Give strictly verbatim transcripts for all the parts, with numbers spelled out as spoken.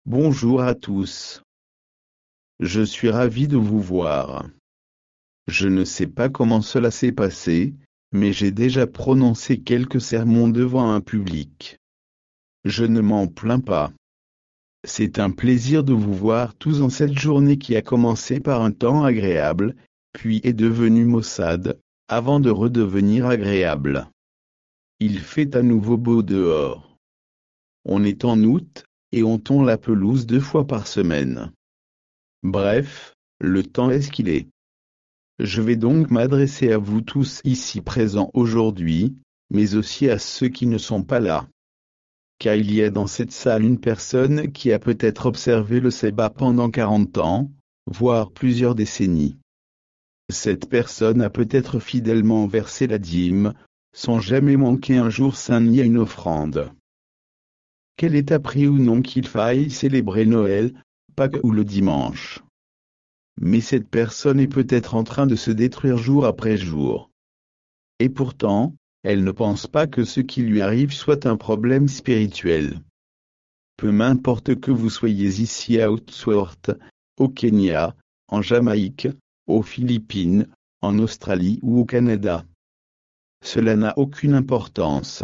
Bonjour à tous. Je suis ravi de vous voir. Je ne sais pas comment cela s'est passé, mais j'ai déjà prononcé quelques sermons devant un public. Je ne m'en plains pas. C'est un plaisir de vous voir tous en cette journée qui a commencé par un temps agréable, puis est devenue maussade, avant de redevenir agréable. Il fait à nouveau beau dehors. On est en août, et on tond la pelouse deux fois par semaine. Bref, le temps est ce qu'il est. Je vais donc m'adresser à vous tous ici présents aujourd'hui, mais aussi à ceux qui ne sont pas là. Car il y a dans cette salle une personne qui a peut-être observé le sébat pendant quarante ans, voire plusieurs décennies. Cette personne a peut-être fidèlement versé la dîme, sans jamais manquer un jour saint ni à une offrande. Quel est appris ou non qu'il faille célébrer Noël, Pâques ou le dimanche. Mais cette personne est peut-être en train de se détruire jour après jour. Et pourtant, elle ne pense pas que ce qui lui arrive soit un problème spirituel. Peu m'importe que vous soyez ici à Oudsworth, au Kenya, en Jamaïque, aux Philippines, en Australie ou au Canada. Cela n'a aucune importance.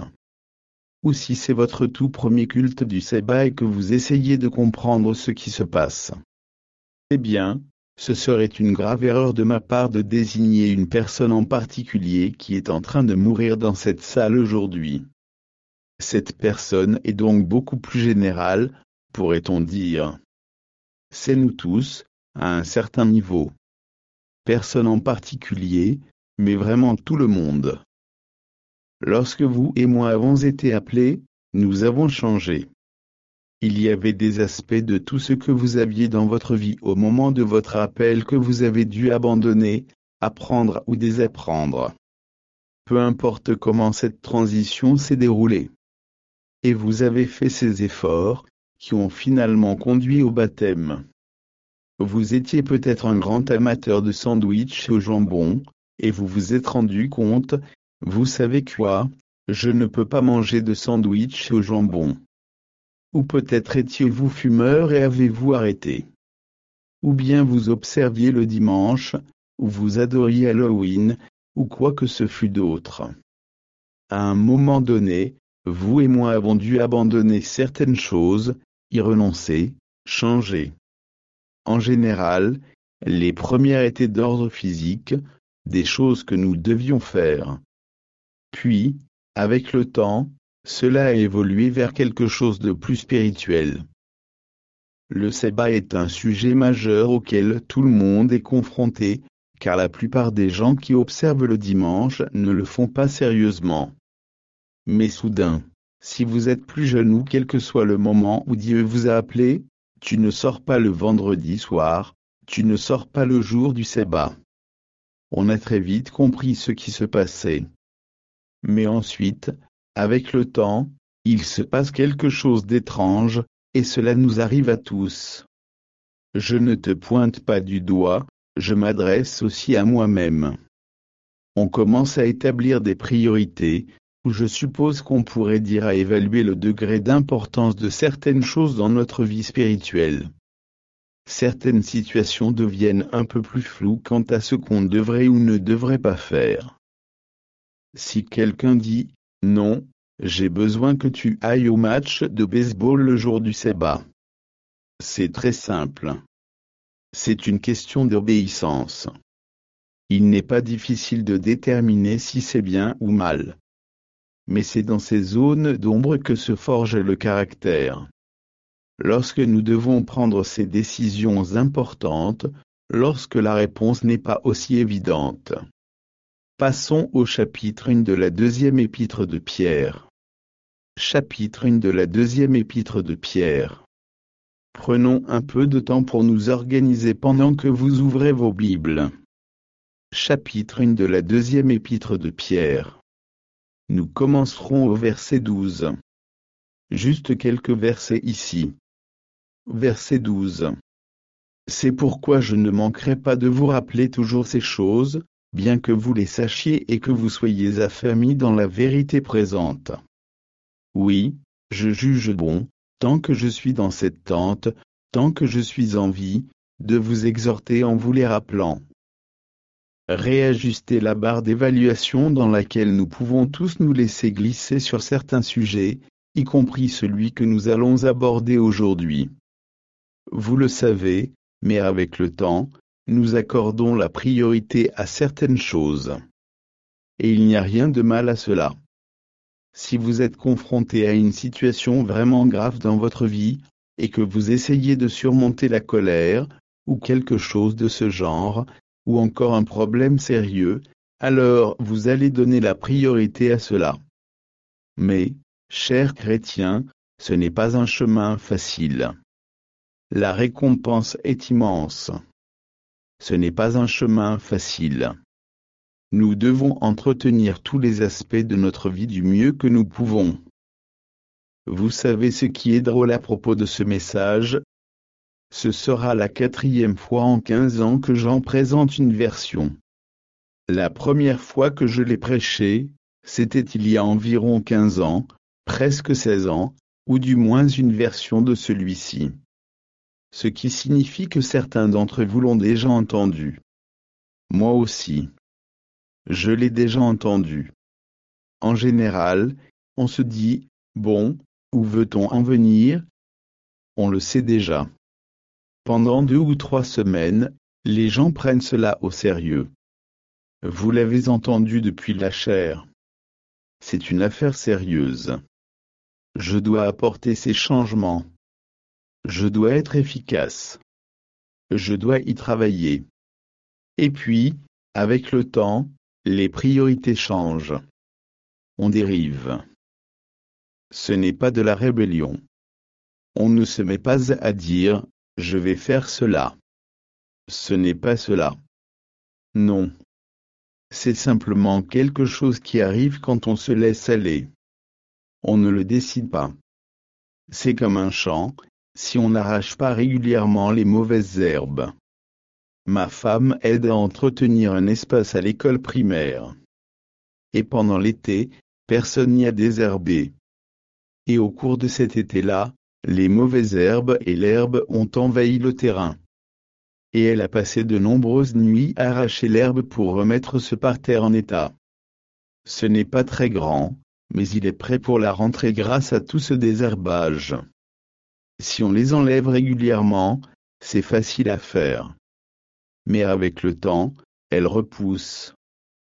Ou si c'est votre tout premier culte du sébat et que vous essayez de comprendre ce qui se passe. Eh bien, ce serait une grave erreur de ma part de désigner une personne en particulier qui est en train de mourir dans cette salle aujourd'hui. Cette personne est donc beaucoup plus générale, pourrait-on dire. C'est nous tous, à un certain niveau. Personne en particulier, mais vraiment tout le monde. Lorsque vous et moi avons été appelés, nous avons changé. Il y avait des aspects de tout ce que vous aviez dans votre vie au moment de votre appel que vous avez dû abandonner, apprendre ou désapprendre. Peu importe comment cette transition s'est déroulée. Et vous avez fait ces efforts, qui ont finalement conduit au baptême. Vous étiez peut-être un grand amateur de sandwich au jambon, et vous vous êtes rendu compte, vous savez quoi, je ne peux pas manger de sandwich au jambon. Ou peut-être étiez-vous fumeur et avez-vous arrêté. Ou bien vous observiez le dimanche, ou vous adoriez Halloween, ou quoi que ce fût d'autre. À un moment donné, vous et moi avons dû abandonner certaines choses, y renoncer, changer. En général, les premières étaient d'ordre physique, des choses que nous devions faire. Puis, avec le temps, cela a évolué vers quelque chose de plus spirituel. Le sébat est un sujet majeur auquel tout le monde est confronté, car la plupart des gens qui observent le dimanche ne le font pas sérieusement. Mais soudain, si vous êtes plus jeune ou quel que soit le moment où Dieu vous a appelé, tu ne sors pas le vendredi soir, tu ne sors pas le jour du sébat. On a très vite compris ce qui se passait. Mais ensuite, avec le temps, il se passe quelque chose d'étrange, et cela nous arrive à tous. Je ne te pointe pas du doigt, je m'adresse aussi à moi-même. On commence à établir des priorités, ou je suppose qu'on pourrait dire à évaluer le degré d'importance de certaines choses dans notre vie spirituelle. Certaines situations deviennent un peu plus floues quant à ce qu'on devrait ou ne devrait pas faire. Si quelqu'un dit « Non, j'ai besoin que tu ailles au match de baseball le jour du sébat », c'est très simple. C'est une question d'obéissance. Il n'est pas difficile de déterminer si c'est bien ou mal. Mais c'est dans ces zones d'ombre que se forge le caractère. Lorsque nous devons prendre ces décisions importantes, lorsque la réponse n'est pas aussi évidente. Passons au chapitre un de la deuxième épître de Pierre. Chapitre un de la deuxième épître de Pierre. Prenons un peu de temps pour nous organiser pendant que vous ouvrez vos Bibles. Chapitre un de la deuxième épître de Pierre. Nous commencerons au verset douze. Juste quelques versets ici. Verset douze. C'est pourquoi je ne manquerai pas de vous rappeler toujours ces choses, bien que vous les sachiez et que vous soyez affermis dans la vérité présente. Oui, je juge bon, tant que je suis dans cette tente, tant que je suis en vie, de vous exhorter en vous les rappelant. Réajuster la barre d'évaluation dans laquelle nous pouvons tous nous laisser glisser sur certains sujets, y compris celui que nous allons aborder aujourd'hui. Vous le savez, mais avec le temps, nous accordons la priorité à certaines choses. Et il n'y a rien de mal à cela. Si vous êtes confronté à une situation vraiment grave dans votre vie, et que vous essayez de surmonter la colère, ou quelque chose de ce genre, ou encore un problème sérieux, alors vous allez donner la priorité à cela. Mais, chers chrétiens, ce n'est pas un chemin facile. La récompense est immense. Ce n'est pas un chemin facile. Nous devons entretenir tous les aspects de notre vie du mieux que nous pouvons. Vous savez ce qui est drôle à propos de ce message? Ce sera la quatrième fois en quinze ans que j'en présente une version. La première fois que je l'ai prêché, c'était il y a environ quinze ans, presque seize ans, ou du moins une version de celui-ci. Ce qui signifie que certains d'entre vous l'ont déjà entendu. Moi aussi. Je l'ai déjà entendu. En général, on se dit, bon, où veut-on en venir? On le sait déjà. Pendant deux ou trois semaines, les gens prennent cela au sérieux. Vous l'avez entendu depuis la chair. C'est une affaire sérieuse. Je dois apporter ces changements. Je dois être efficace. Je dois y travailler. Et puis, avec le temps, les priorités changent. On dérive. Ce n'est pas de la rébellion. On ne se met pas à dire « je vais faire cela ». Ce n'est pas cela. Non. C'est simplement quelque chose qui arrive quand on se laisse aller. On ne le décide pas. C'est comme un champ, si on n'arrache pas régulièrement les mauvaises herbes. Ma femme aide à entretenir un espace à l'école primaire. Et pendant l'été, personne n'y a désherbé. Et au cours de cet été-là, les mauvaises herbes et l'herbe ont envahi le terrain. Et elle a passé de nombreuses nuits à arracher l'herbe pour remettre ce parterre en état. Ce n'est pas très grand, mais il est prêt pour la rentrée grâce à tout ce désherbage. Si on les enlève régulièrement, c'est facile à faire. Mais avec le temps, elles repoussent.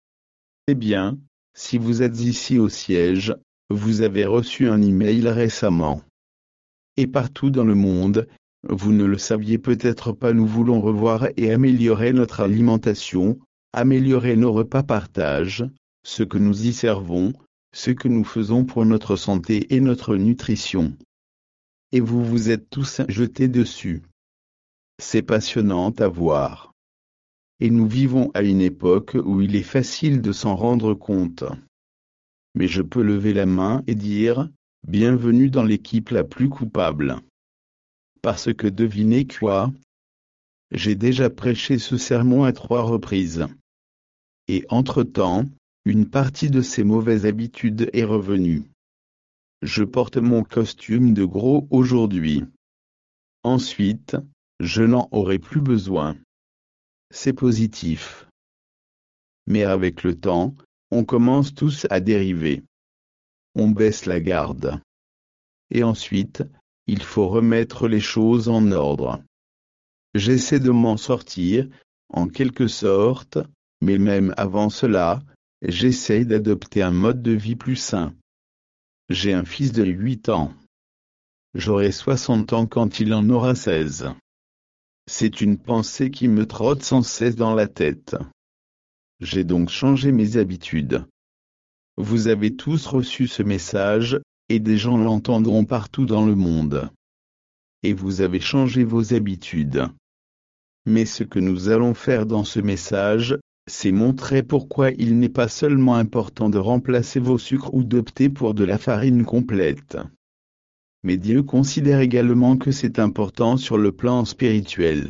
Eh bien, si vous êtes ici au siège, vous avez reçu un email récemment. Et partout dans le monde, vous ne le saviez peut-être pas, nous voulons revoir et améliorer notre alimentation, améliorer nos repas partage, ce que nous y servons, ce que nous faisons pour notre santé et notre nutrition. Et vous vous êtes tous jetés dessus. C'est passionnant à voir. Et nous vivons à une époque où il est facile de s'en rendre compte. Mais je peux lever la main et dire, bienvenue dans l'équipe la plus coupable. Parce que devinez quoi? J'ai déjà prêché ce sermon à trois reprises. Et entre-temps, une partie de ces mauvaises habitudes est revenue. Je porte mon costume de gros aujourd'hui. Ensuite, je n'en aurai plus besoin. C'est positif. Mais avec le temps, on commence tous à dériver. On baisse la garde. Et ensuite, il faut remettre les choses en ordre. J'essaie de m'en sortir, en quelque sorte, mais même avant cela, j'essaie d'adopter un mode de vie plus sain. J'ai un fils de huit ans. J'aurai soixante ans quand il en aura seize. C'est une pensée qui me trotte sans cesse dans la tête. J'ai donc changé mes habitudes. Vous avez tous reçu ce message, et des gens l'entendront partout dans le monde. Et vous avez changé vos habitudes. Mais ce que nous allons faire dans ce message, c'est montrer pourquoi il n'est pas seulement important de remplacer vos sucres ou d'opter pour de la farine complète. Mais Dieu considère également que c'est important sur le plan spirituel.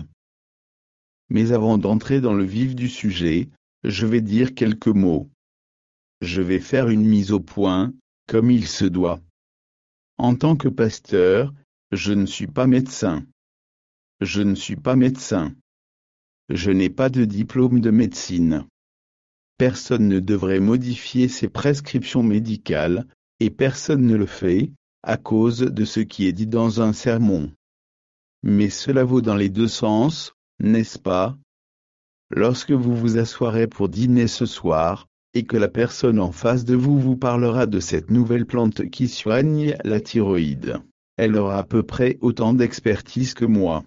Mais avant d'entrer dans le vif du sujet, je vais dire quelques mots. Je vais faire une mise au point, comme il se doit. En tant que pasteur, Je ne suis pas médecin. Je ne suis pas médecin. Je n'ai pas de diplôme de médecine. Personne ne devrait modifier ses prescriptions médicales, et personne ne le fait, à cause de ce qui est dit dans un sermon. Mais cela vaut dans les deux sens, n'est-ce pas? Lorsque vous vous asseoirez pour dîner ce soir, et que la personne en face de vous vous parlera de cette nouvelle plante qui soigne la thyroïde, elle aura à peu près autant d'expertise que moi.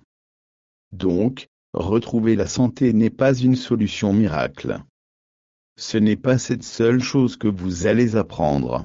Donc, retrouver la santé n'est pas une solution miracle. Ce n'est pas cette seule chose que vous allez apprendre.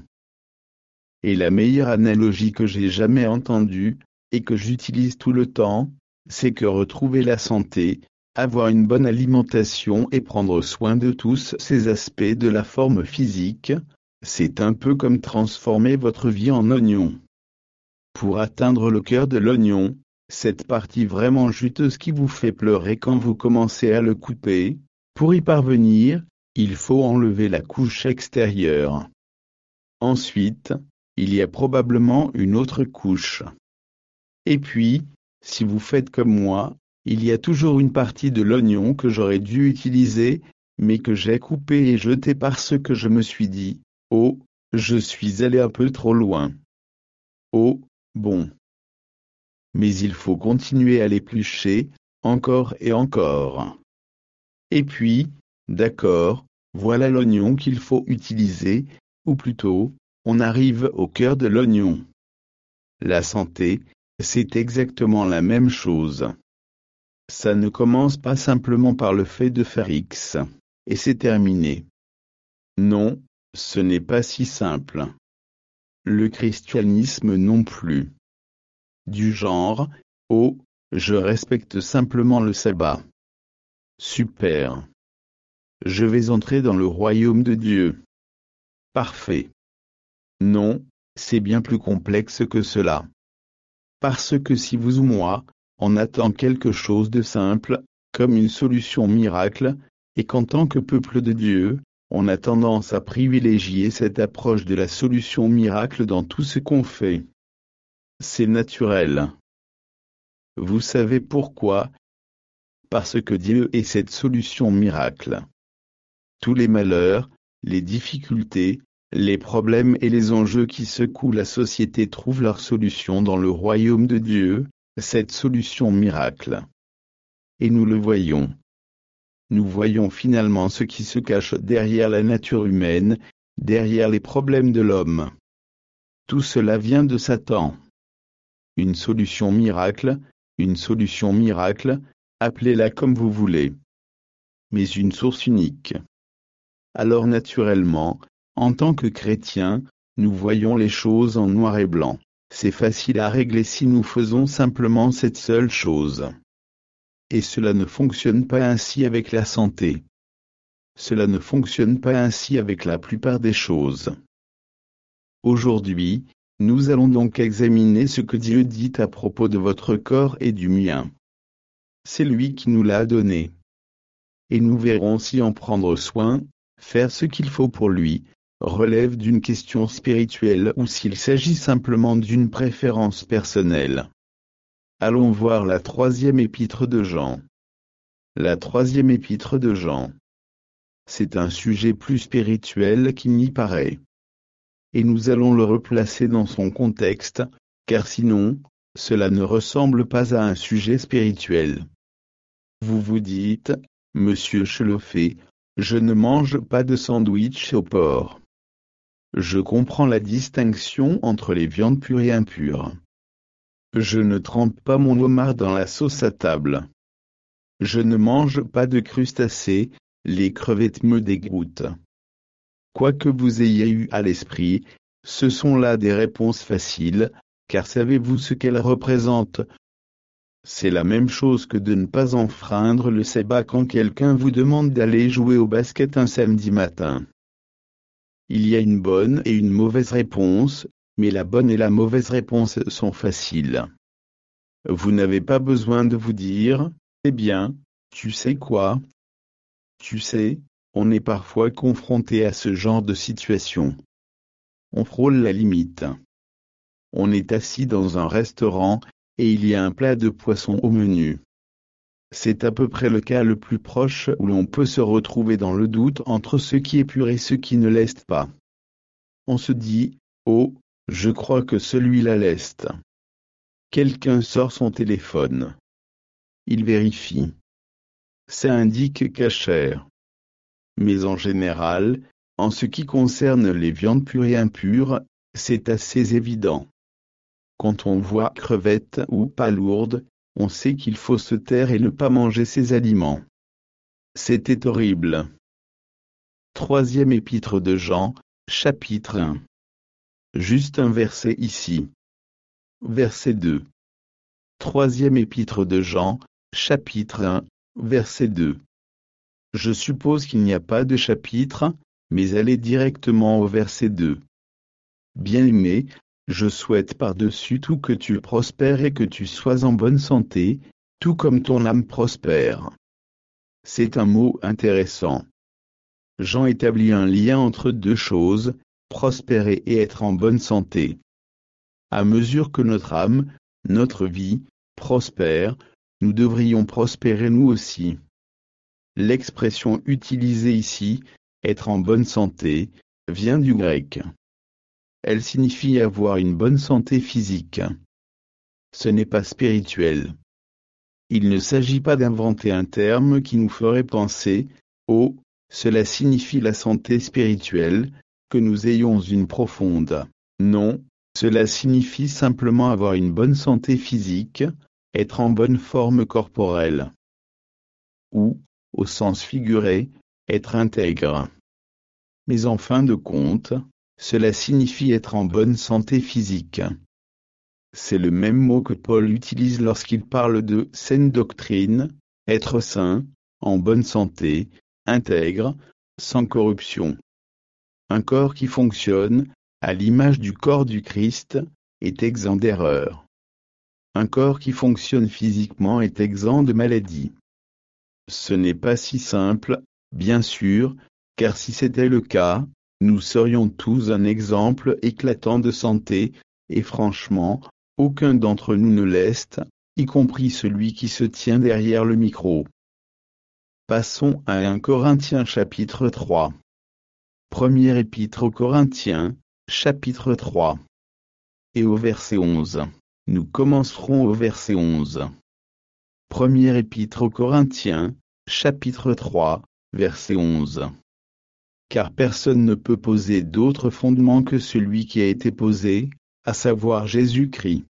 Et la meilleure analogie que j'ai jamais entendue, et que j'utilise tout le temps, c'est que retrouver la santé, avoir une bonne alimentation et prendre soin de tous ces aspects de la forme physique, c'est un peu comme transformer votre vie en oignon. Pour atteindre le cœur de l'oignon, cette partie vraiment juteuse qui vous fait pleurer quand vous commencez à le couper, pour y parvenir, il faut enlever la couche extérieure. Ensuite, il y a probablement une autre couche. Et puis, si vous faites comme moi, il y a toujours une partie de l'oignon que j'aurais dû utiliser, mais que j'ai coupé et jeté parce que je me suis dit, oh, je suis allé un peu trop loin. Oh, bon. Mais il faut continuer à l'éplucher, encore et encore. Et puis, d'accord, voilà l'oignon qu'il faut utiliser, ou plutôt, on arrive au cœur de l'oignon. La santé, c'est exactement la même chose. Ça ne commence pas simplement par le fait de faire X, et c'est terminé. Non, ce n'est pas si simple. Le christianisme non plus. Du genre, oh, je respecte simplement le sabbat. Super. Je vais entrer dans le royaume de Dieu. Parfait. Non, c'est bien plus complexe que cela. Parce que si vous ou moi, on attend quelque chose de simple, comme une solution miracle, et qu'en tant que peuple de Dieu, on a tendance à privilégier cette approche de la solution miracle dans tout ce qu'on fait. C'est naturel. Vous savez pourquoi? Parce que Dieu est cette solution miracle. Tous les malheurs, les difficultés, les problèmes et les enjeux qui secouent la société trouvent leur solution dans le royaume de Dieu, cette solution miracle. Et nous le voyons. Nous voyons finalement ce qui se cache derrière la nature humaine, derrière les problèmes de l'homme. Tout cela vient de Satan. Une solution miracle, une solution miracle, appelez-la comme vous voulez. Mais une source unique. Alors naturellement, en tant que chrétiens, nous voyons les choses en noir et blanc. C'est facile à régler si nous faisons simplement cette seule chose. Et cela ne fonctionne pas ainsi avec la santé. Cela ne fonctionne pas ainsi avec la plupart des choses. Aujourd'hui, nous allons donc examiner ce que Dieu dit à propos de votre corps et du mien. C'est lui qui nous l'a donné. Et nous verrons si en prendre soin, faire ce qu'il faut pour lui, relève d'une question spirituelle ou s'il s'agit simplement d'une préférence personnelle. Allons voir la troisième épître de Jean. La troisième épître de Jean. C'est un sujet plus spirituel qu'il n'y paraît. Et nous allons le replacer dans son contexte, car sinon, cela ne ressemble pas à un sujet spirituel. Vous vous dites, Monsieur Chelofé, je ne mange pas de sandwich au porc. Je comprends la distinction entre les viandes pures et impures. Je ne trempe pas mon homard dans la sauce à table. Je ne mange pas de crustacés, les crevettes me dégoûtent. Quoi que vous ayez eu à l'esprit, ce sont là des réponses faciles, car savez-vous ce qu'elles représentent? C'est la même chose que de ne pas enfreindre le sabbat quand quelqu'un vous demande d'aller jouer au basket un samedi matin. Il y a une bonne et une mauvaise réponse, mais la bonne et la mauvaise réponse sont faciles. Vous n'avez pas besoin de vous dire, eh bien, tu sais quoi? Tu sais, on est parfois confronté à ce genre de situation. On frôle la limite. on est assis dans un restaurant, et il y a un plat de poisson au menu. C'est à peu près le cas le plus proche où l'on peut se retrouver dans le doute entre ce qui est pur et ce qui ne l'est pas. On se dit, oh, je crois que celui-là l'est. Quelqu'un sort son téléphone. Il vérifie. Ça indique cachère. Mais en général, en ce qui concerne les viandes pures et impures, c'est assez évident. Quand on voit crevettes ou palourdes, on sait qu'il faut se taire et ne pas manger ces aliments. C'était horrible. Troisième épître de Jean, chapitre un. Juste un verset ici. Verset deux. Troisième épître de Jean, chapitre un, verset deux. Je suppose qu'il n'y a pas de chapitre, mais allez directement au verset deux. Bien-aimé, je souhaite par-dessus tout que tu prospères et que tu sois en bonne santé, tout comme ton âme prospère. C'est un mot intéressant. Jean établit un lien entre deux choses, prospérer et être en bonne santé. À mesure que notre âme, notre vie, prospère, nous devrions prospérer nous aussi. L'expression utilisée ici, être en bonne santé, vient du grec. Elle signifie avoir une bonne santé physique. Ce n'est pas spirituel. Il ne s'agit pas d'inventer un terme qui nous ferait penser, oh, cela signifie la santé spirituelle, que nous ayons une profonde. Non, cela signifie simplement avoir une bonne santé physique, être en bonne forme corporelle. Ou, au sens figuré, être intègre. Mais en fin de compte, cela signifie être en bonne santé physique. C'est le même mot que Paul utilise lorsqu'il parle de saine doctrine, être sain, en bonne santé, intègre, sans corruption. Un corps qui fonctionne, à l'image du corps du Christ, est exempt d'erreur. Un corps qui fonctionne physiquement est exempt de maladie. Ce n'est pas si simple, bien sûr, car si c'était le cas, nous serions tous un exemple éclatant de santé, et franchement, aucun d'entre nous ne l'est, y compris celui qui se tient derrière le micro. Passons à un Corinthiens chapitre trois. Première épître aux Corinthiens, chapitre trois. Et au verset onze. Nous commencerons au verset onze. Première épître aux Corinthiens, chapitre trois, verset onze. Car personne ne peut poser d'autre fondement que celui qui a été posé, à savoir Jésus-Christ.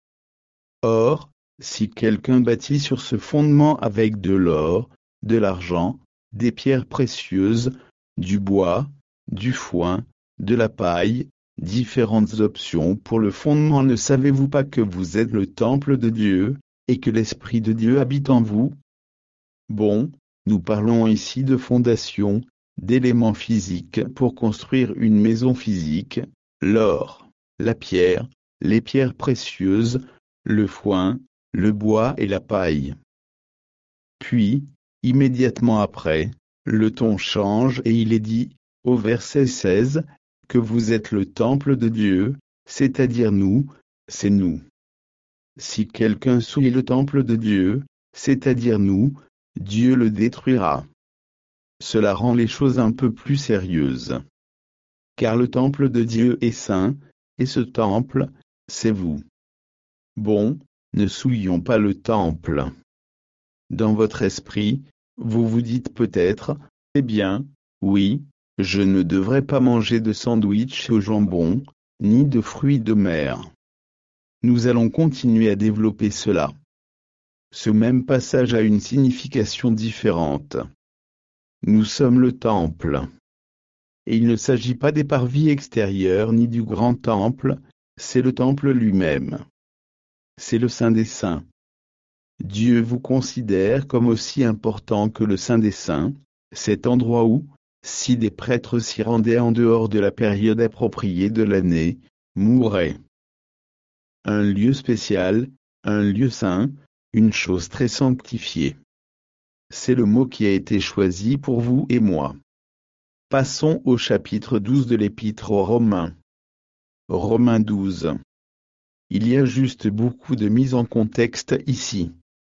Or, si quelqu'un bâtit sur ce fondement avec de l'or, de l'argent, des pierres précieuses, du bois, du foin, de la paille, différentes options pour le fondement, ne savez-vous pas que vous êtes le temple de Dieu, et que l'Esprit de Dieu habite en vous? Bon, nous parlons ici de fondation, d'éléments physiques pour construire une maison physique, l'or, la pierre, les pierres précieuses, le foin, le bois et la paille. Puis, immédiatement après, le ton change et il est dit, au verset seize, que vous êtes le temple de Dieu, c'est-à-dire nous, c'est nous. Si quelqu'un souille le temple de Dieu, c'est-à-dire nous, Dieu le détruira. Cela rend les choses un peu plus sérieuses. Car le temple de Dieu est saint, et ce temple, c'est vous. Bon, ne souillons pas le temple. Dans votre esprit, vous vous dites peut-être, eh bien, oui, je ne devrais pas manger de sandwich au jambon, ni de fruits de mer. Nous allons continuer à développer cela. Ce même passage a une signification différente. Nous sommes le temple. Et il ne s'agit pas des parvis extérieurs ni du grand temple, c'est le temple lui-même. C'est le Saint des Saints. Dieu vous considère comme aussi important que le Saint des Saints, cet endroit où, si des prêtres s'y rendaient en dehors de la période appropriée de l'année, mourraient. Un lieu spécial, un lieu saint, une chose très sanctifiée. C'est le mot qui a été choisi pour vous et moi. Passons au chapitre douze de l'Épître aux Romains. Romains douze. il y a juste beaucoup de mise en contexte ici.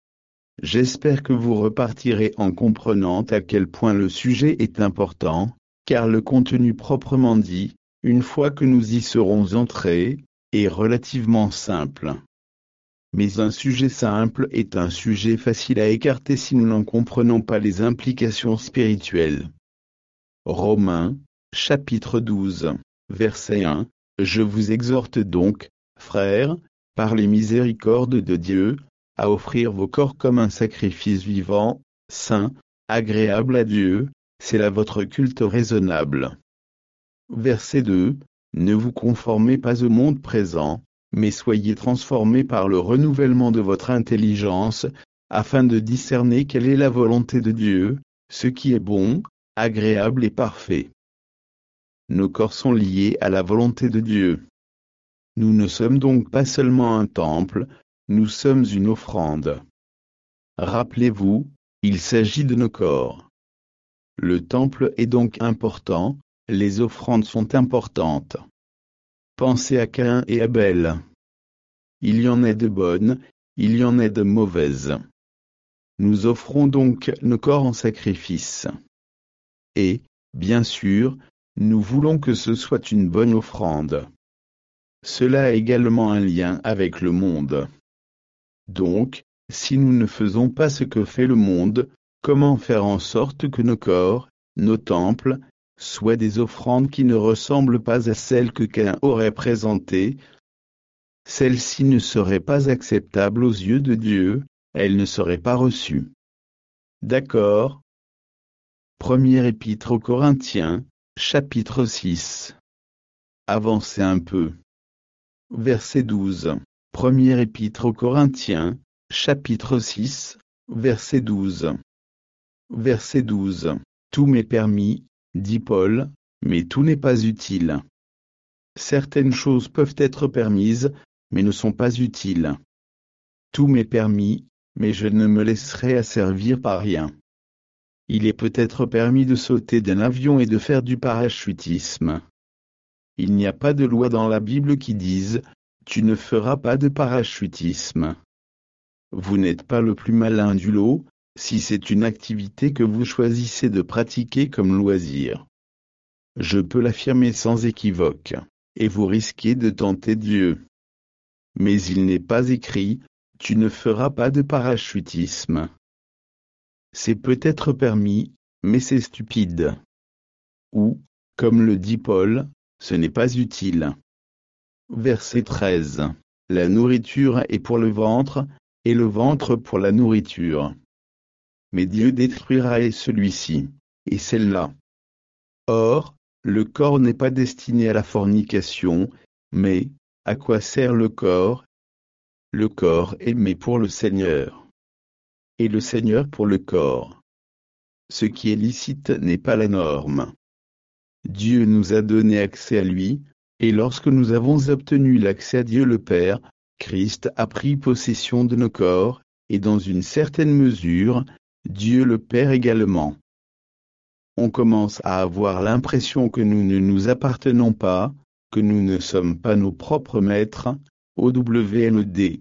J'espère que vous repartirez en comprenant à quel point le sujet est important, car le contenu proprement dit, une fois que nous y serons entrés, est relativement simple. Mais un sujet simple est un sujet facile à écarter si nous n'en comprenons pas les implications spirituelles. Romains, chapitre douze, verset un, je vous exhorte donc, frères, par les miséricordes de Dieu, à offrir vos corps comme un sacrifice vivant, saint, agréable à Dieu, c'est là votre culte raisonnable. Verset deux, ne vous conformez pas au monde présent, mais soyez transformés par le renouvellement de votre intelligence, afin de discerner quelle est la volonté de Dieu, ce qui est bon, agréable et parfait. Nos corps sont liés à la volonté de Dieu. Nous ne sommes donc pas seulement un temple, nous sommes une offrande. Rappelez-vous, il s'agit de nos corps. Le temple est donc important, les offrandes sont importantes. Pensez à Caïn et Abel. Il y en a de bonnes, il y en a de mauvaises. Nous offrons donc nos corps en sacrifice. Et, bien sûr, nous voulons que ce soit une bonne offrande. Cela a également un lien avec le monde. Donc, si nous ne faisons pas ce que fait le monde, comment faire en sorte que nos corps, nos temples, soient des offrandes qui ne ressemblent pas à celles que Caïn aurait présentées? Celles-ci ne seraient pas acceptables aux yeux de Dieu, elles ne seraient pas reçues. D'accord? Première épître aux Corinthiens, chapitre six. Avancez un peu. Verset douze. Première épître aux Corinthiens, chapitre six, verset douze. Verset douze. Tout m'est permis, dit Paul, mais tout n'est pas utile. Certaines choses peuvent être permises, mais ne sont pas utiles. Tout m'est permis, mais je ne me laisserai asservir par rien. Il est peut-être permis de sauter d'un avion et de faire du parachutisme. Il n'y a pas de loi dans la Bible qui dise « Tu ne feras pas de parachutisme ». Vous n'êtes pas le plus malin du lot, si c'est une activité que vous choisissez de pratiquer comme loisir. Je peux l'affirmer sans équivoque, et vous risquez de tenter Dieu. Mais il n'est pas écrit « Tu ne feras pas de parachutisme ». C'est peut-être permis, mais c'est stupide. Ou, comme le dit Paul, ce n'est pas utile. Verset treize. La nourriture est pour le ventre, et le ventre pour la nourriture. Mais Dieu détruira celui-ci, et celle-là. Or, le corps n'est pas destiné à la fornication, mais, à quoi sert le corps? Le corps est mais pour le Seigneur. Et le Seigneur pour le corps. Ce qui est licite n'est pas la norme. Dieu nous a donné accès à lui, et lorsque nous avons obtenu l'accès à Dieu le Père, Christ a pris possession de nos corps, et dans une certaine mesure, Dieu le Père également. On commence à avoir l'impression que nous ne nous appartenons pas, que nous ne sommes pas nos propres maîtres, O W M D.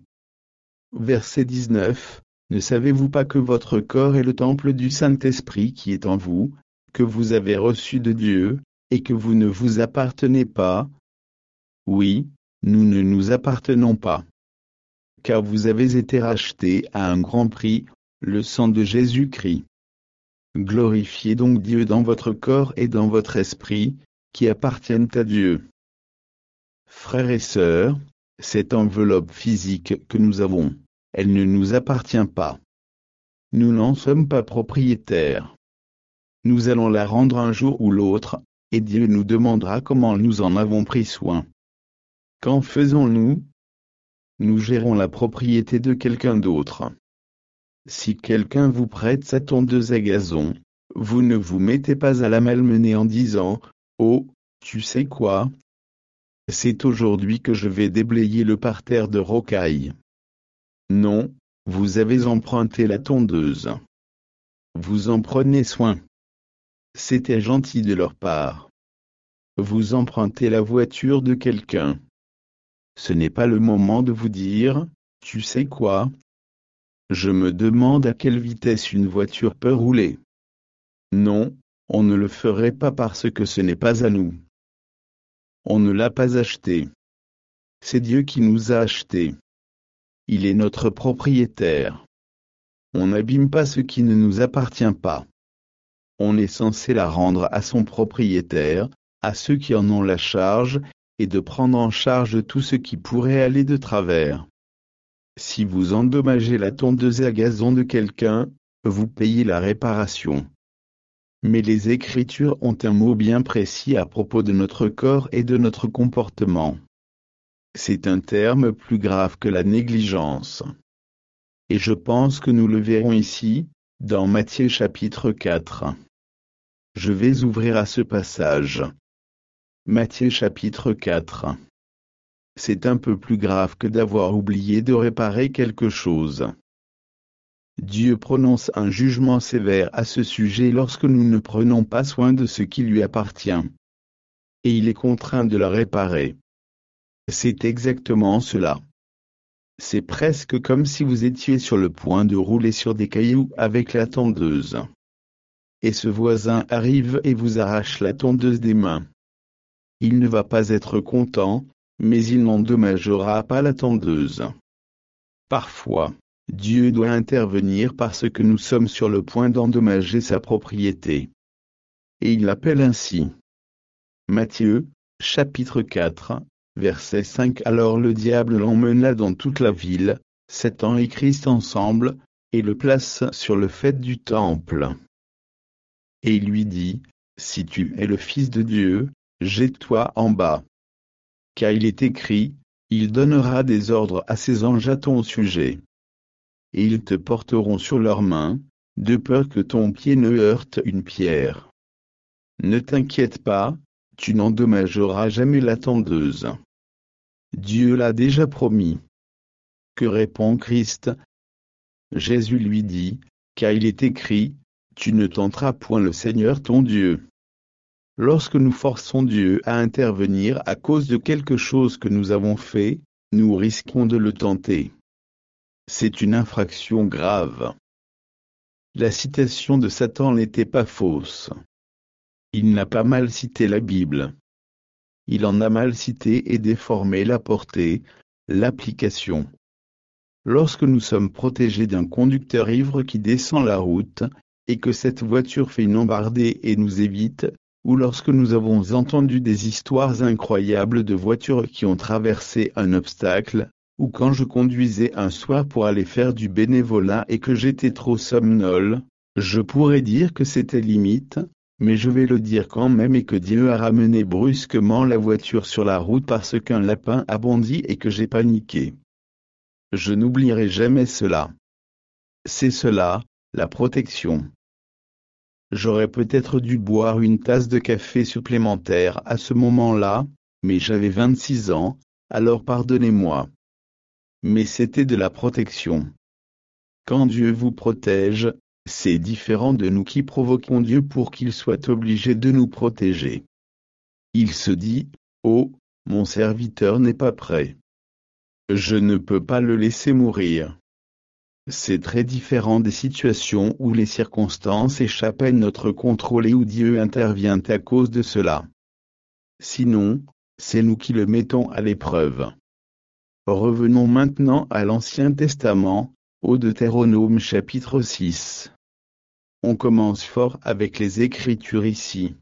Verset dix-neuf. Ne savez-vous pas que votre corps est le temple du Saint-Esprit qui est en vous, que vous avez reçu de Dieu, et que vous ne vous appartenez pas? Oui, nous ne nous appartenons pas. Car vous avez été rachetés à un grand prix, le sang de Jésus-Christ. Glorifiez donc Dieu dans votre corps et dans votre esprit, qui appartiennent à Dieu. Frères et sœurs, cette enveloppe physique que nous avons, elle ne nous appartient pas. Nous n'en sommes pas propriétaires. Nous allons la rendre un jour ou l'autre, et Dieu nous demandera comment nous en avons pris soin. Qu'en faisons-nous? Nous gérons la propriété de quelqu'un d'autre. Si quelqu'un vous prête sa tondeuse à gazon, vous ne vous mettez pas à la malmener en disant « Oh, tu sais quoi? C'est aujourd'hui que je vais déblayer le parterre de rocailles. » Non, vous avez emprunté la tondeuse. Vous en prenez soin. C'était gentil de leur part. Vous empruntez la voiture de quelqu'un. ce n'est pas le moment de vous dire, tu sais quoi? Je me demande à quelle vitesse une voiture peut rouler. Non, on ne le ferait pas parce que ce n'est pas à nous. On ne l'a pas acheté. C'est Dieu qui nous a achetés. Il est notre propriétaire. On n'abîme pas ce qui ne nous appartient pas. On est censé la rendre à son propriétaire, à ceux qui en ont la charge, et de prendre en charge tout ce qui pourrait aller de travers. Si vous endommagez la tondeuse à gazon de quelqu'un, vous payez la réparation. Mais les Écritures ont un mot bien précis à propos de notre corps et de notre comportement. C'est un terme plus grave que la négligence. Et je pense que nous le verrons ici, dans Matthieu chapitre quatre. Je vais ouvrir à ce passage. Matthieu chapitre quatre. C'est un peu plus grave que d'avoir oublié de réparer quelque chose. Dieu prononce un jugement sévère à ce sujet lorsque nous ne prenons pas soin de ce qui lui appartient. Et il est contraint de la réparer. C'est exactement cela. C'est presque comme si vous étiez sur le point de rouler sur des cailloux avec la tondeuse. Et ce voisin arrive et vous arrache la tondeuse des mains. Il ne va pas être content, mais il n'endommagera pas la tondeuse. Parfois, Dieu doit intervenir parce que nous sommes sur le point d'endommager sa propriété. Et il l'appelle ainsi. Matthieu, chapitre quatre, verset cinq. Alors le diable l'emmena dans toute la ville, Satan et Christ ensemble, et le place sur le faîte du temple. Et il lui dit, si tu es le Fils de Dieu, jette-toi en bas. Car il est écrit, il donnera des ordres à ses anges à ton sujet. Et ils te porteront sur leurs mains, de peur que ton pied ne heurte une pierre. Ne t'inquiète pas, tu n'endommageras jamais la tondeuse. Dieu l'a déjà promis. Que répond Christ? Jésus lui dit, car il est écrit, tu ne tenteras point le Seigneur ton Dieu. Lorsque nous forçons Dieu à intervenir à cause de quelque chose que nous avons fait, nous risquons de le tenter. C'est une infraction grave. La citation de Satan n'était pas fausse. Il n'a pas mal cité la Bible. Il en a mal cité et déformé la portée, l'application. Lorsque nous sommes protégés d'un conducteur ivre qui descend la route, et que cette voiture fait une embardée et nous évite, ou lorsque nous avons entendu des histoires incroyables de voitures qui ont traversé un obstacle, ou quand je conduisais un soir pour aller faire du bénévolat et que j'étais trop somnole, je pourrais dire que c'était limite, mais je vais le dire quand même et que Dieu a ramené brusquement la voiture sur la route parce qu'un lapin a bondi et que j'ai paniqué. Je n'oublierai jamais cela. C'est cela, la protection. J'aurais peut-être dû boire une tasse de café supplémentaire à ce moment-là, mais j'avais vingt-six ans, alors pardonnez-moi. Mais c'était de la protection. Quand Dieu vous protège, c'est différent de nous qui provoquons Dieu pour qu'il soit obligé de nous protéger. Il se dit, oh, mon serviteur n'est pas prêt. Je ne peux pas le laisser mourir. C'est très différent des situations où les circonstances échappent à notre contrôle et où Dieu intervient à cause de cela. Sinon, c'est nous qui le mettons à l'épreuve. Revenons maintenant à l'Ancien Testament, au Deutéronome chapitre six. On commence fort avec les Écritures ici.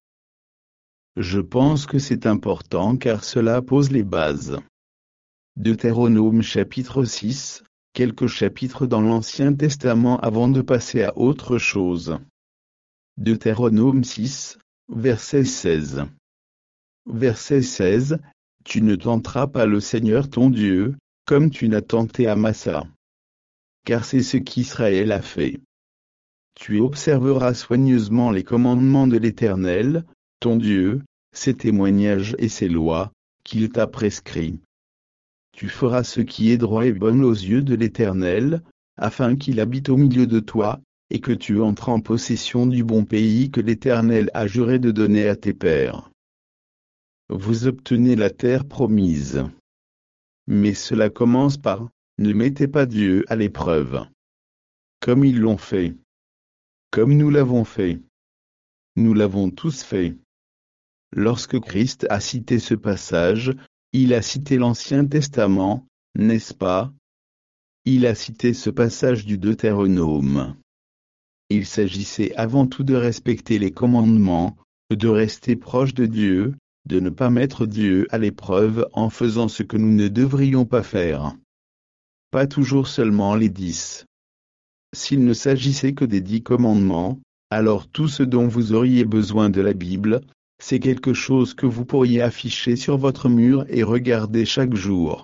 Je pense que c'est important car cela pose les bases. Deutéronome chapitre six, quelques chapitres dans l'Ancien Testament avant de passer à autre chose. Deutéronome six, verset seize. Verset seize. Tu ne tenteras pas le Seigneur ton Dieu, comme tu n'as tenté à Massa. Car c'est ce qu'Israël a fait. Tu observeras soigneusement les commandements de l'Éternel, ton Dieu, ses témoignages et ses lois, qu'il t'a prescrits. Tu feras ce qui est droit et bon aux yeux de l'Éternel, afin qu'il habite au milieu de toi, et que tu entres en possession du bon pays que l'Éternel a juré de donner à tes pères. Vous obtenez la terre promise. Mais cela commence par « Ne mettez pas Dieu à l'épreuve ». Comme ils l'ont fait. Comme nous l'avons fait. Nous l'avons tous fait. Lorsque Christ a cité ce passage, il a cité l'Ancien Testament, n'est-ce pas? Il a cité ce passage du Deutéronome. Il s'agissait avant tout de respecter les commandements, de rester proche de Dieu, de ne pas mettre Dieu à l'épreuve en faisant ce que nous ne devrions pas faire. Pas toujours seulement les dix. S'il ne s'agissait que des dix commandements, alors tout ce dont vous auriez besoin de la Bible, c'est quelque chose que vous pourriez afficher sur votre mur et regarder chaque jour.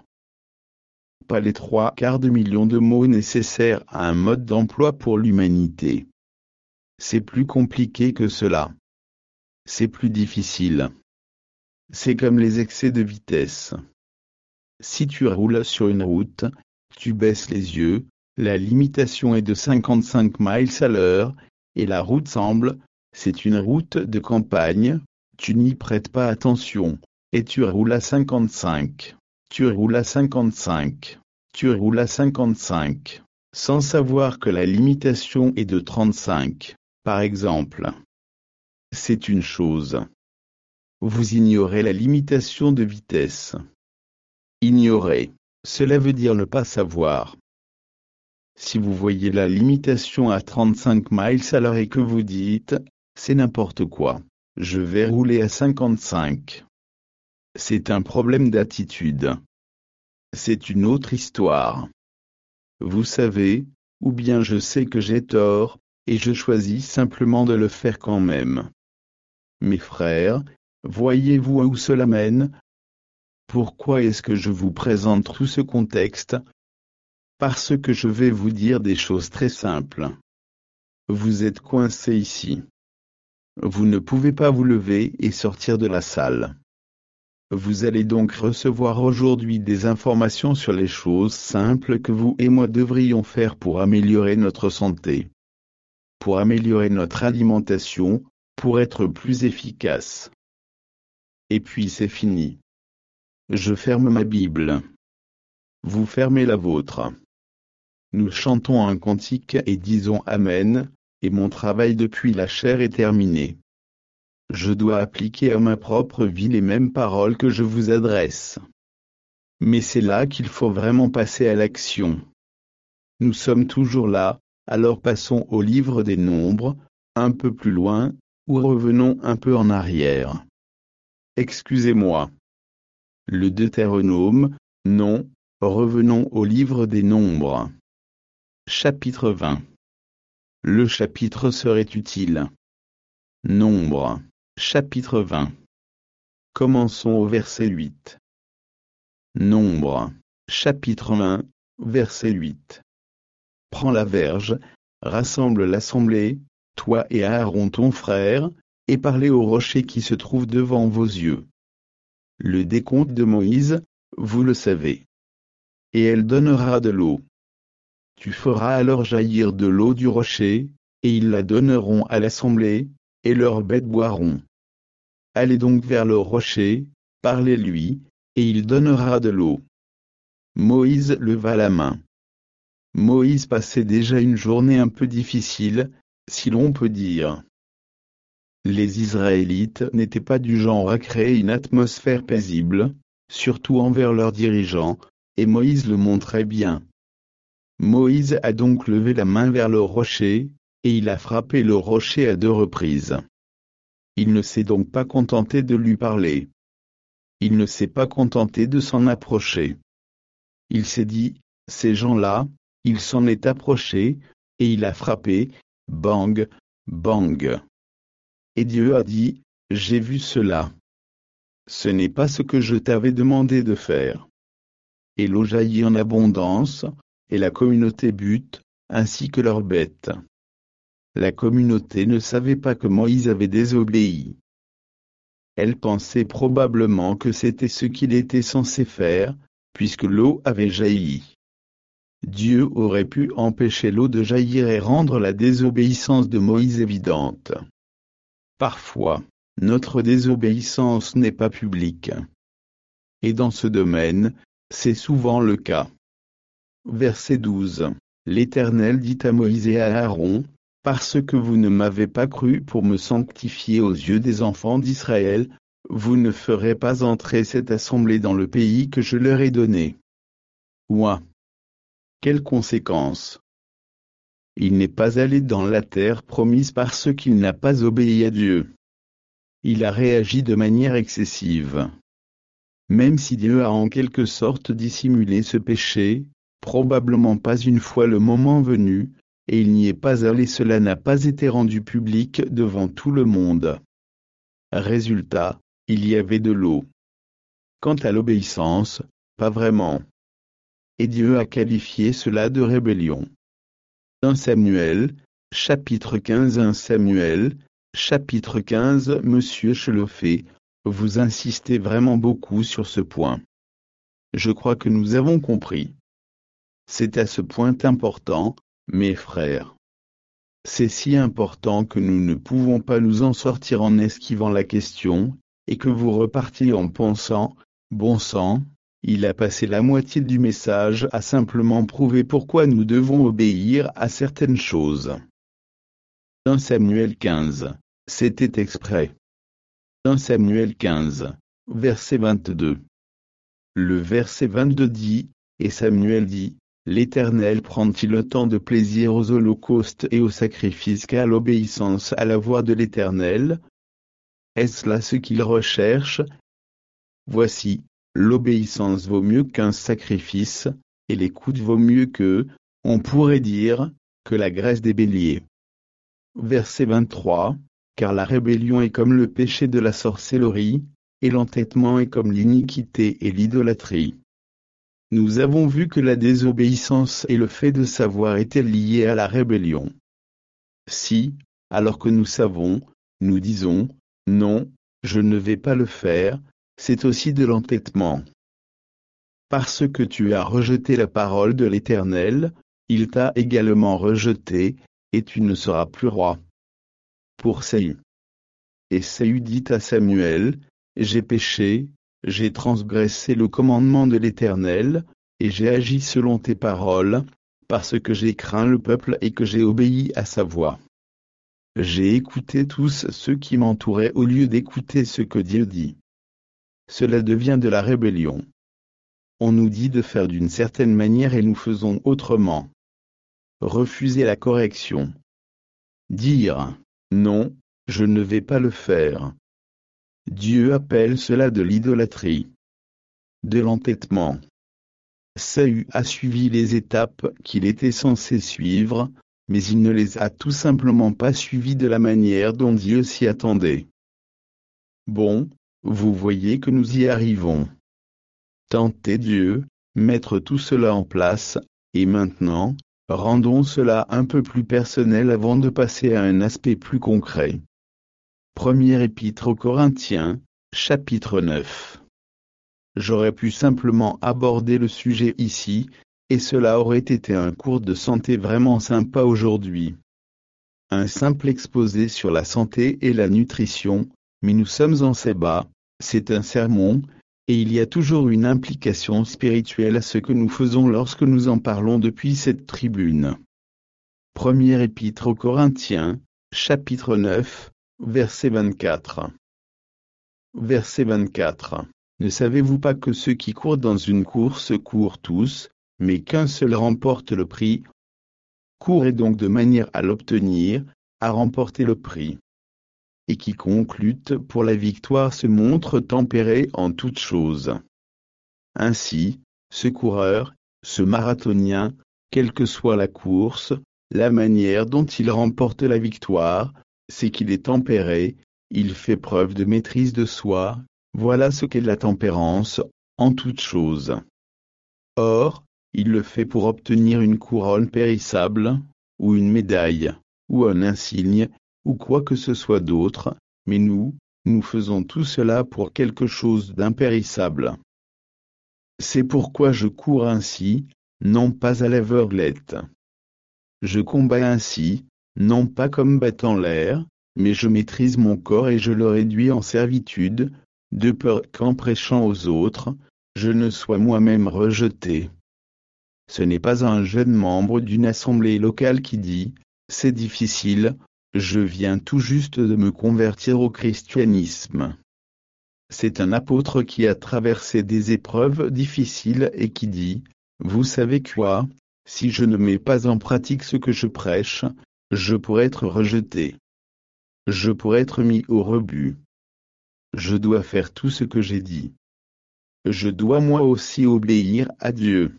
Pas les trois quarts de million de mots nécessaires à un mode d'emploi pour l'humanité. C'est plus compliqué que cela. C'est plus difficile. C'est comme les excès de vitesse. Si tu roules sur une route, tu baisses les yeux, la limitation est de cinquante-cinq miles à l'heure, et la route semble, c'est une route de campagne, tu n'y prêtes pas attention, et tu roules à cinquante-cinq. Tu roules à cinquante-cinq. Tu roules à cinquante-cinq, sans savoir que la limitation est de trente-cinq, par exemple. C'est une chose. Vous ignorez la limitation de vitesse. Ignorer, cela veut dire ne pas savoir. Si vous voyez la limitation à trente-cinq miles à l'heure et que vous dites, c'est n'importe quoi, je vais rouler à cinquante-cinq. C'est un problème d'attitude. C'est une autre histoire. Vous savez, ou bien je sais que j'ai tort, et je choisis simplement de le faire quand même. Mes frères, voyez-vous où cela mène? Pourquoi est-ce que je vous présente tout ce contexte? Parce que je vais vous dire des choses très simples. Vous êtes coincé ici. Vous ne pouvez pas vous lever et sortir de la salle. Vous allez donc recevoir aujourd'hui des informations sur les choses simples que vous et moi devrions faire pour améliorer notre santé, pour améliorer notre alimentation, pour être plus efficace. Et puis c'est fini. Je ferme ma Bible. Vous fermez la vôtre. Nous chantons un cantique et disons Amen, et mon travail depuis la chair est terminé. Je dois appliquer à ma propre vie les mêmes paroles que je vous adresse. Mais c'est là qu'il faut vraiment passer à l'action. Nous sommes toujours là, alors passons au livre des Nombres, un peu plus loin, ou revenons un peu en arrière. Excusez-moi. Le Deutéronome, non, revenons au livre des Nombres. Chapitre vingt. Le chapitre serait utile. Nombres. Chapitre vingt. Commençons au verset huit. Nombres. Chapitre vingt, verset huit. Prends la verge, rassemble l'assemblée, toi et Aaron ton frère, et parlez au rocher qui se trouve devant vos yeux. Le décompte de Moïse, vous le savez. Et elle donnera de l'eau. Tu feras alors jaillir de l'eau du rocher, et ils la donneront à l'assemblée, et leurs bêtes boiront. Allez donc vers le rocher, parlez-lui, et il donnera de l'eau. Moïse leva la main. Moïse passait déjà une journée un peu difficile, si l'on peut dire. Les Israélites n'étaient pas du genre à créer une atmosphère paisible, surtout envers leurs dirigeants, et Moïse le montrait bien. Moïse a donc levé la main vers le rocher, et il a frappé le rocher à deux reprises. Il ne s'est donc pas contenté de lui parler. Il ne s'est pas contenté de s'en approcher. Il s'est dit, ces gens-là, il s'en est approché, et il a frappé, bang, bang. Et Dieu a dit, j'ai vu cela. Ce n'est pas ce que je t'avais demandé de faire. Et l'eau jaillit en abondance, et la communauté but, ainsi que leurs bêtes. La communauté ne savait pas que Moïse avait désobéi. Elle pensait probablement que c'était ce qu'il était censé faire, puisque l'eau avait jailli. Dieu aurait pu empêcher l'eau de jaillir et rendre la désobéissance de Moïse évidente. Parfois, notre désobéissance n'est pas publique. Et dans ce domaine, C'est souvent le cas. Verset douze. L'Éternel dit à Moïse et à Aaron, « Parce que vous ne m'avez pas cru pour me sanctifier aux yeux des enfants d'Israël, vous ne ferez pas entrer cette assemblée dans le pays que je leur ai donné. » Ouah! Quelles conséquences! Il n'est pas allé dans la terre promise parce qu'il n'a pas obéi à Dieu. Il a réagi de manière excessive. Même si Dieu a en quelque sorte dissimulé ce péché, probablement pas une fois le moment venu, et il n'y est pas allé, cela n'a pas été rendu public devant tout le monde. Résultat, il y avait de l'eau. Quant à l'obéissance, pas vraiment. Et Dieu a qualifié cela de rébellion. un Samuel, chapitre quinze un Samuel, chapitre quinze Monsieur Chelofé, vous insistez vraiment beaucoup sur ce point. Je crois que nous avons compris. C'est à ce point important, mes frères. C'est si important que nous ne pouvons pas nous en sortir en esquivant la question, et que vous repartiez en pensant, bon sang, il a passé la moitié du message à simplement prouver pourquoi nous devons obéir à certaines choses. un Samuel quinze, c'était exprès. un Samuel quinze, verset vingt-deux. Le verset vingt-deux dit, et Samuel dit, l'Éternel prend-il autant de plaisir aux holocaustes et aux sacrifices qu'à l'obéissance à la voix de l'Éternel? Est-ce là ce qu'il recherche? Voici, l'obéissance vaut mieux qu'un sacrifice, et l'écoute vaut mieux que, on pourrait dire, que la graisse des béliers. Verset vingt-trois, car la rébellion est comme le péché de la sorcellerie, et l'entêtement est comme l'iniquité et l'idolâtrie. Nous avons vu que la désobéissance et le fait de savoir étaient liés à la rébellion. Si, alors que nous savons, nous disons, non, je ne vais pas le faire, c'est aussi de l'entêtement. Parce que tu as rejeté la parole de l'Éternel, il t'a également rejeté, et tu ne seras plus roi. Pour Saül. Et Saül dit à Samuel, j'ai péché, j'ai transgressé le commandement de l'Éternel, et j'ai agi selon tes paroles, parce que j'ai craint le peuple et que j'ai obéi à sa voix. J'ai écouté tous ceux qui m'entouraient au lieu d'écouter ce que Dieu dit. Cela devient de la rébellion. On nous dit de faire d'une certaine manière et nous faisons autrement. Refuser la correction. Dire, non, je ne vais pas le faire. Dieu appelle cela de l'idolâtrie. De l'entêtement. Saül a suivi les étapes qu'il était censé suivre, mais il ne les a tout simplement pas suivies de la manière dont Dieu s'y attendait. Bon, vous voyez que nous y arrivons. Tenter Dieu, mettre tout cela en place, et maintenant, rendons cela un peu plus personnel avant de passer à un aspect plus concret. Première épître aux Corinthiens, chapitre neuf. J'aurais pu simplement aborder le sujet ici, et cela aurait été un cours de santé vraiment sympa aujourd'hui. Un simple exposé sur la santé et la nutrition, mais nous sommes en sébat, c'est un sermon, et il y a toujours une implication spirituelle à ce que nous faisons lorsque nous en parlons depuis cette tribune. Première épître aux Corinthiens, chapitre neuf, verset vingt-quatre. Verset vingt-quatre. Ne savez-vous pas que ceux qui courent dans une course courent tous, mais qu'un seul remporte le prix? Courez donc de manière à l'obtenir, à remporter le prix. Et quiconque lutte pour la victoire se montre tempéré en toutes choses. Ainsi, ce coureur, ce marathonien, quelle que soit la course, la manière dont il remporte la victoire, c'est qu'il est tempéré, il fait preuve de maîtrise de soi, voilà ce qu'est la tempérance, en toutes choses. Or, il le fait pour obtenir une couronne périssable, ou une médaille, ou un insigne, ou quoi que ce soit d'autre, mais nous, nous faisons tout cela pour quelque chose d'impérissable. C'est pourquoi je cours ainsi, non pas à l'aveuglette. Je combats ainsi, non pas comme battant l'air, mais je maîtrise mon corps et je le réduis en servitude, de peur qu'en prêchant aux autres, je ne sois moi-même rejeté. Ce n'est pas un jeune membre d'une assemblée locale qui dit « C'est difficile, je viens tout juste de me convertir au christianisme ». C'est un apôtre qui a traversé des épreuves difficiles et qui dit « Vous savez quoi, si je ne mets pas en pratique ce que je prêche, je pourrais être rejeté. Je pourrais être mis au rebut. Je dois faire tout ce que j'ai dit. Je dois moi aussi obéir à Dieu.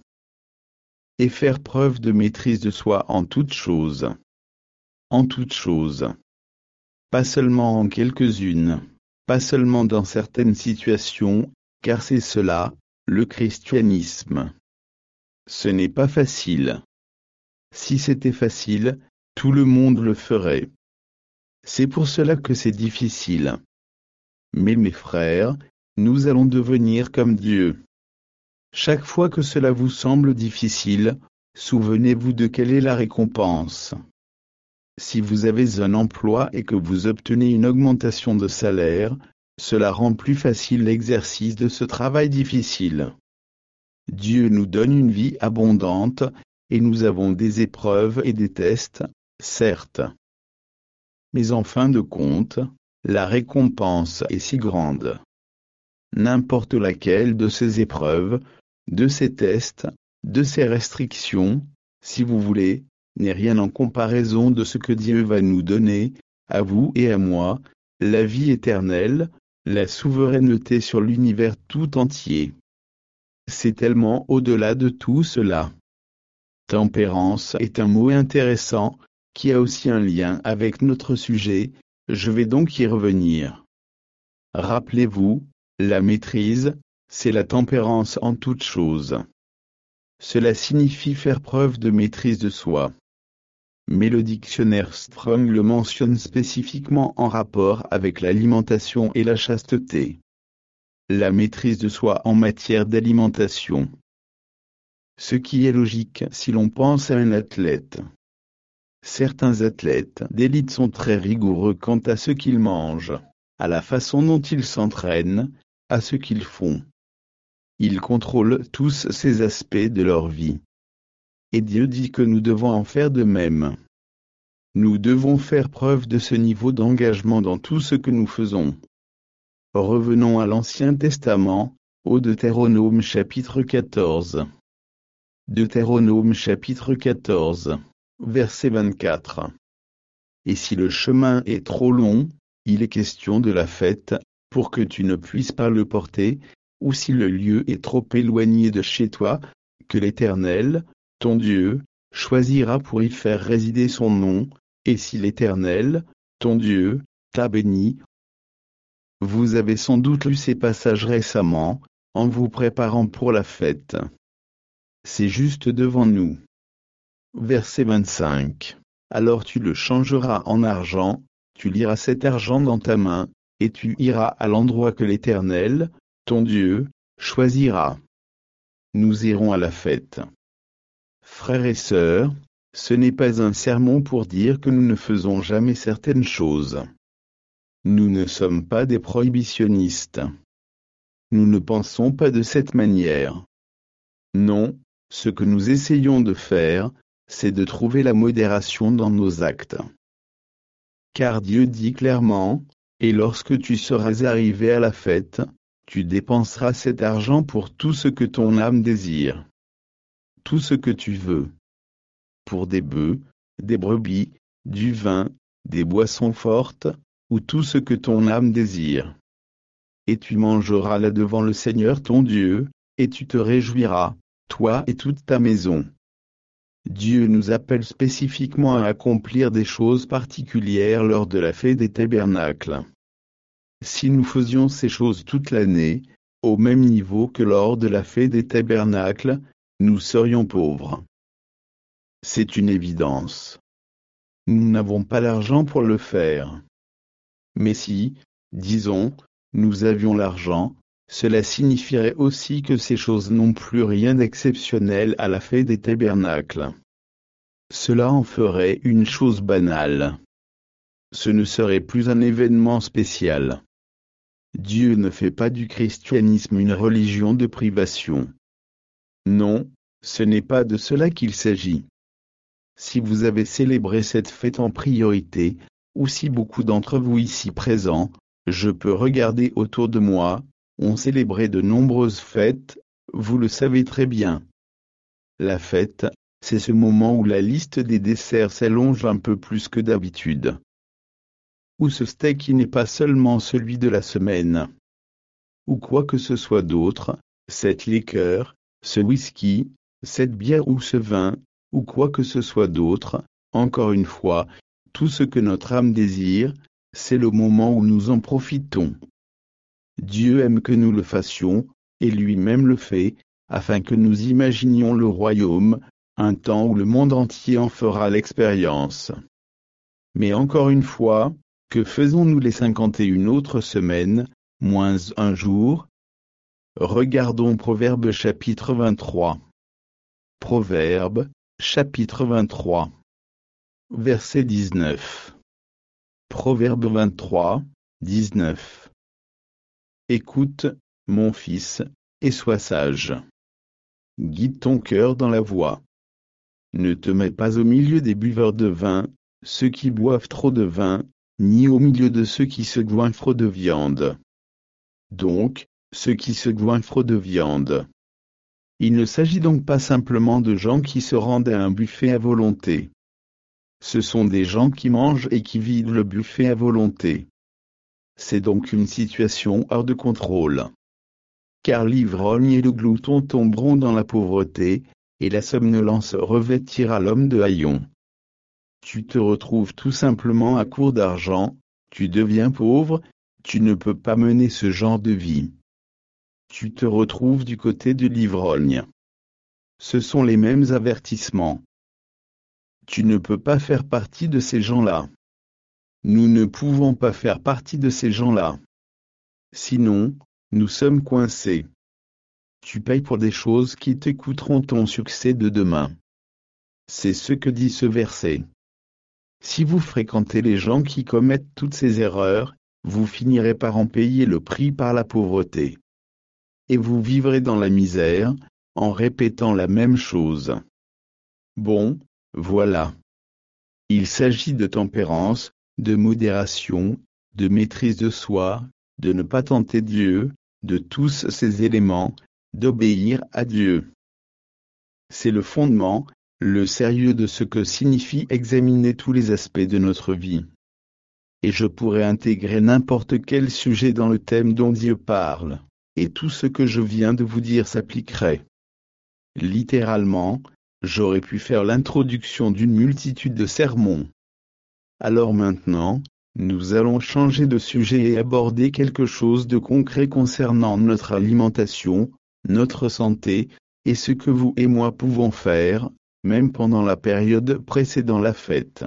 Et faire preuve de maîtrise de soi en toutes choses. En toutes choses. Pas seulement en quelques-unes, pas seulement dans certaines situations, car c'est cela, le christianisme. Ce n'est pas facile. Si c'était facile, tout le monde le ferait. C'est pour cela que c'est difficile. Mais mes frères, nous allons devenir comme Dieu. Chaque fois que cela vous semble difficile, souvenez-vous de quelle est la récompense. Si vous avez un emploi et que vous obtenez une augmentation de salaire, cela rend plus facile l'exercice de ce travail difficile. Dieu nous donne une vie abondante, et nous avons des épreuves et des tests, certes. Mais en fin de compte, la récompense est si grande. N'importe laquelle de ces épreuves, de ces tests, de ces restrictions, si vous voulez, n'est rien en comparaison de ce que Dieu va nous donner, à vous et à moi, la vie éternelle, la souveraineté sur l'univers tout entier. C'est tellement au-delà de tout cela. Tempérance est un mot intéressant, qui a aussi un lien avec notre sujet, je vais donc y revenir. Rappelez-vous, la maîtrise, c'est la tempérance en toutes choses. Cela signifie faire preuve de maîtrise de soi. Mais le dictionnaire Strong le mentionne spécifiquement en rapport avec l'alimentation et la chasteté. La maîtrise de soi en matière d'alimentation. Ce qui est logique si l'on pense à un athlète. Certains athlètes d'élite sont très rigoureux quant à ce qu'ils mangent, à la façon dont ils s'entraînent, à ce qu'ils font. Ils contrôlent tous ces aspects de leur vie. Et Dieu dit que nous devons en faire de même. Nous devons faire preuve de ce niveau d'engagement dans tout ce que nous faisons. Revenons à l'Ancien Testament, au Deutéronome chapitre quatorze. Deutéronome chapitre quatorze, verset vingt-quatre. Et si le chemin est trop long, il est question de la fête, pour que tu ne puisses pas le porter, ou si le lieu est trop éloigné de chez toi, que l'Éternel, ton Dieu, choisira pour y faire résider son nom, et si l'Éternel, ton Dieu, t'a béni. Vous avez sans doute lu ces passages récemment, en vous préparant pour la fête. C'est juste devant nous. Verset vingt-cinq. Alors tu le changeras en argent, tu liras cet argent dans ta main, et tu iras à l'endroit que l'Éternel, ton Dieu, choisira. Nous irons à la fête. Frères et sœurs, ce n'est pas un sermon pour dire que nous ne faisons jamais certaines choses. Nous ne sommes pas des prohibitionnistes. Nous ne pensons pas de cette manière. Non, ce que nous essayons de faire, c'est de trouver la modération dans nos actes. Car Dieu dit clairement, « Et lorsque tu seras arrivé à la fête, tu dépenseras cet argent pour tout ce que ton âme désire. Tout ce que tu veux. Pour des bœufs, des brebis, du vin, des boissons fortes, ou tout ce que ton âme désire. Et tu mangeras là devant le Seigneur ton Dieu, et tu te réjouiras, toi et toute ta maison. » Dieu nous appelle spécifiquement à accomplir des choses particulières lors de la fête des tabernacles. Si nous faisions ces choses toute l'année, au même niveau que lors de la fête des tabernacles, nous serions pauvres. C'est une évidence. Nous n'avons pas l'argent pour le faire. Mais si, disons, nous avions l'argent, cela signifierait aussi que ces choses n'ont plus rien d'exceptionnel à la fête des tabernacles. Cela en ferait une chose banale. Ce ne serait plus un événement spécial. Dieu ne fait pas du christianisme une religion de privation. Non, ce n'est pas de cela qu'il s'agit. Si vous avez célébré cette fête en priorité, ou si beaucoup d'entre vous ici présents, je peux regarder autour de moi, ont célébré de nombreuses fêtes, vous le savez très bien. La fête, c'est ce moment où la liste des desserts s'allonge un peu plus que d'habitude. Où ce steak qui n'est pas seulement celui de la semaine. Ou quoi que ce soit d'autre, cette liqueur, ce whisky, cette bière ou ce vin, ou quoi que ce soit d'autre, encore une fois, tout ce que notre âme désire, c'est le moment où nous en profitons. Dieu aime que nous le fassions, et lui-même le fait, afin que nous imaginions le royaume, un temps où le monde entier en fera l'expérience. Mais encore une fois, que faisons-nous les cinquante et une autres semaines, moins un jour? Regardons Proverbe chapitre vingt-trois. Proverbe, chapitre vingt-trois. Verset dix-neuf. Proverbe vingt-trois, dix-neuf. Écoute, mon fils, et sois sage. Guide ton cœur dans la voie. Ne te mets pas au milieu des buveurs de vin, ceux qui boivent trop de vin, ni au milieu de ceux qui se goinfrent de viande. Donc, ceux qui se goinfrent de viande. Il ne s'agit donc pas simplement de gens qui se rendent à un buffet à volonté. Ce sont des gens qui mangent et qui vident le buffet à volonté. C'est donc une situation hors de contrôle. Car l'ivrogne et le glouton tomberont dans la pauvreté, et la somnolence revêtira l'homme de haillons. Tu te retrouves tout simplement à court d'argent, tu deviens pauvre, tu ne peux pas mener ce genre de vie. Tu te retrouves du côté de l'ivrogne. Ce sont les mêmes avertissements. Tu ne peux pas faire partie de ces gens-là. Nous ne pouvons pas faire partie de ces gens-là. Sinon, nous sommes coincés. Tu payes pour des choses qui te coûteront ton succès de demain. C'est ce que dit ce verset. Si vous fréquentez les gens qui commettent toutes ces erreurs, vous finirez par en payer le prix par la pauvreté. Et vous vivrez dans la misère, en répétant la même chose. Bon, voilà. Il s'agit de tempérance, de modération, de maîtrise de soi, de ne pas tenter Dieu, de tous ces éléments, d'obéir à Dieu. C'est le fondement, le sérieux de ce que signifie examiner tous les aspects de notre vie. Et je pourrais intégrer n'importe quel sujet dans le thème dont Dieu parle, et tout ce que je viens de vous dire s'appliquerait. Littéralement, j'aurais pu faire l'introduction d'une multitude de sermons. Alors maintenant, nous allons changer de sujet et aborder quelque chose de concret concernant notre alimentation, notre santé, et ce que vous et moi pouvons faire, même pendant la période précédant la fête.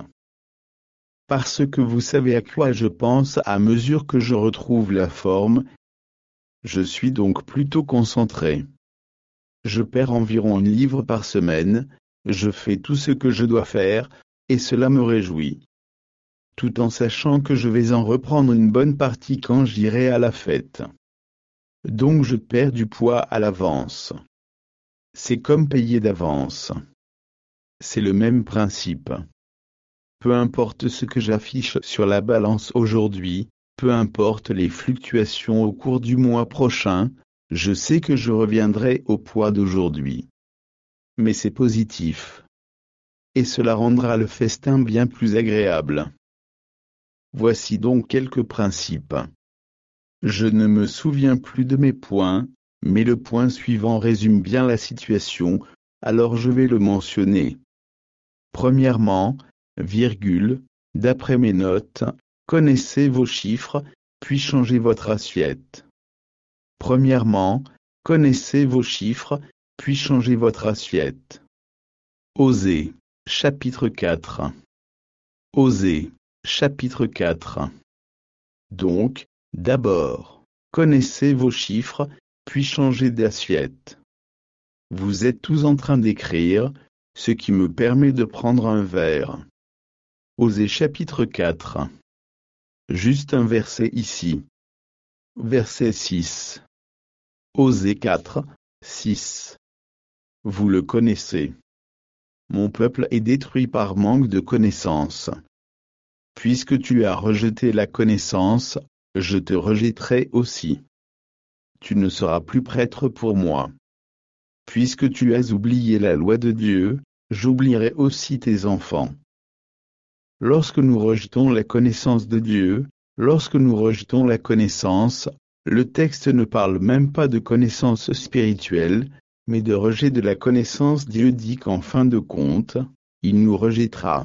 Parce que vous savez à quoi je pense à mesure que je retrouve la forme, je suis donc plutôt concentré. Je perds environ un livre par semaine, je fais tout ce que je dois faire, et cela me réjouit. Tout en sachant que je vais en reprendre une bonne partie quand j'irai à la fête. Donc je perds du poids à l'avance. C'est comme payer d'avance. C'est le même principe. Peu importe ce que j'affiche sur la balance aujourd'hui, peu importe les fluctuations au cours du mois prochain, je sais que je reviendrai au poids d'aujourd'hui. Mais c'est positif. Et cela rendra le festin bien plus agréable. Voici donc quelques principes. Je ne me souviens plus de mes points, mais le point suivant résume bien la situation, alors je vais le mentionner. Premièrement, virgule, d'après mes notes, connaissez vos chiffres, puis changez votre assiette. Premièrement, connaissez vos chiffres, puis changez votre assiette. Osée, chapitre quatre. Osée, chapitre quatre. Donc, d'abord, connaissez vos chiffres, puis changez d'assiette. Vous êtes tous en train d'écrire, ce qui me permet de prendre un verre. Osée chapitre quatre. Juste un verset ici. verset six. Osée quatre, six. Vous le connaissez. Mon peuple est détruit par manque de connaissance. Puisque tu as rejeté la connaissance, je te rejetterai aussi. Tu ne seras plus prêtre pour moi. Puisque tu as oublié la loi de Dieu, j'oublierai aussi tes enfants. Lorsque nous rejetons la connaissance de Dieu, lorsque nous rejetons la connaissance, le texte ne parle même pas de connaissance spirituelle, mais de rejet de la connaissance. Dieu dit qu'en fin de compte, il nous rejettera.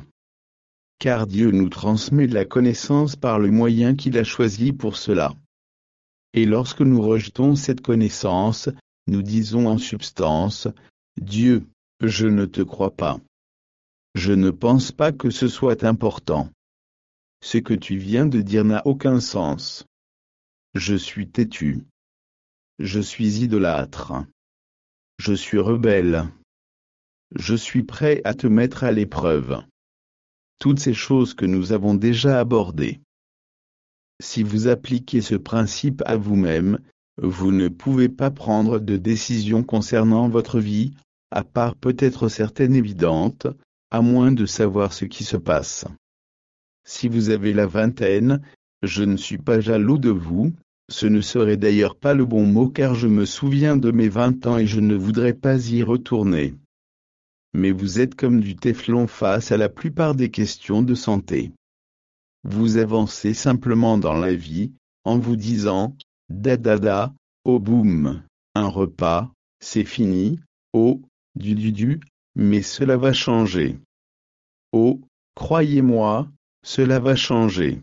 Car Dieu nous transmet la connaissance par le moyen qu'il a choisi pour cela. Et lorsque nous rejetons cette connaissance, nous disons en substance, « Dieu, je ne te crois pas. Je ne pense pas que ce soit important. Ce que tu viens de dire n'a aucun sens. Je suis têtu. Je suis idolâtre. Je suis rebelle. Je suis prêt à te mettre à l'épreuve. » Toutes ces choses que nous avons déjà abordées. Si vous appliquez ce principe à vous-même, vous ne pouvez pas prendre de décision concernant votre vie, à part peut-être certaines évidentes, à moins de savoir ce qui se passe. Si vous avez la vingtaine, je ne suis pas jaloux de vous, ce ne serait d'ailleurs pas le bon mot car je me souviens de mes vingt ans et je ne voudrais pas y retourner. Mais vous êtes comme du téflon face à la plupart des questions de santé. Vous avancez simplement dans la vie, en vous disant, da da da, oh boum, un repas, c'est fini, oh, du du du, mais cela va changer. Oh, croyez-moi, cela va changer.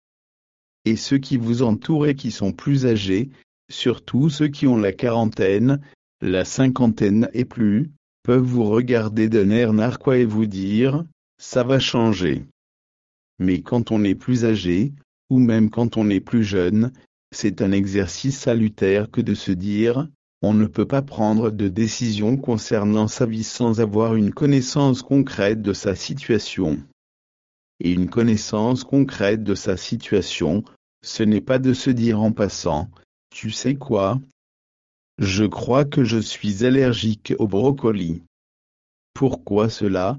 Et ceux qui vous entourent et qui sont plus âgés, surtout ceux qui ont la quarantaine, la cinquantaine et plus, peuvent vous regarder d'un air narquois et vous dire, ça va changer. Mais quand on est plus âgé, ou même quand on est plus jeune, c'est un exercice salutaire que de se dire, on ne peut pas prendre de décision concernant sa vie sans avoir une connaissance concrète de sa situation. Et une connaissance concrète de sa situation, ce n'est pas de se dire en passant, tu sais quoi? Je crois que je suis allergique au brocoli. Pourquoi cela?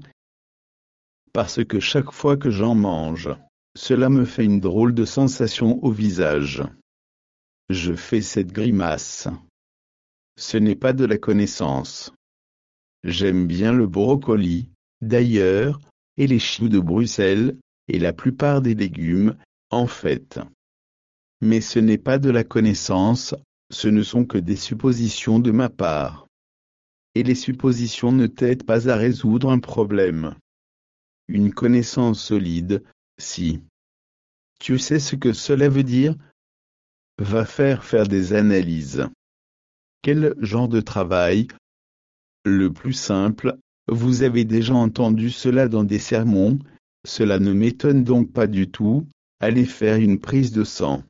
Parce que chaque fois que j'en mange, cela me fait une drôle de sensation au visage. Je fais cette grimace. Ce n'est pas de la connaissance. J'aime bien le brocoli, d'ailleurs, et les choux de Bruxelles, et la plupart des légumes, en fait. Mais ce n'est pas de la connaissance, ce ne sont que des suppositions de ma part. Et les suppositions ne t'aident pas à résoudre un problème. Une connaissance solide, si. Tu sais ce que cela veut dire? Va faire faire des analyses. Quel genre de travail? Le plus simple, vous avez déjà entendu cela dans des sermons, cela ne m'étonne donc pas du tout, allez faire une prise de sang.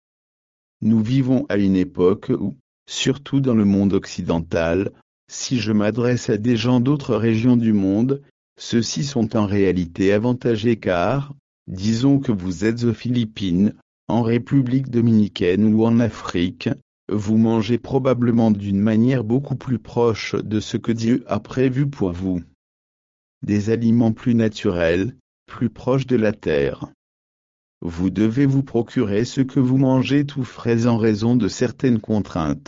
Nous vivons à une époque où, surtout dans le monde occidental, si je m'adresse à des gens d'autres régions du monde, ceux-ci sont en réalité avantagés car, disons que vous êtes aux Philippines, en République dominicaine ou en Afrique, vous mangez probablement d'une manière beaucoup plus proche de ce que Dieu a prévu pour vous. Des aliments plus naturels, plus proches de la terre. Vous devez vous procurer ce que vous mangez tout frais en raison de certaines contraintes.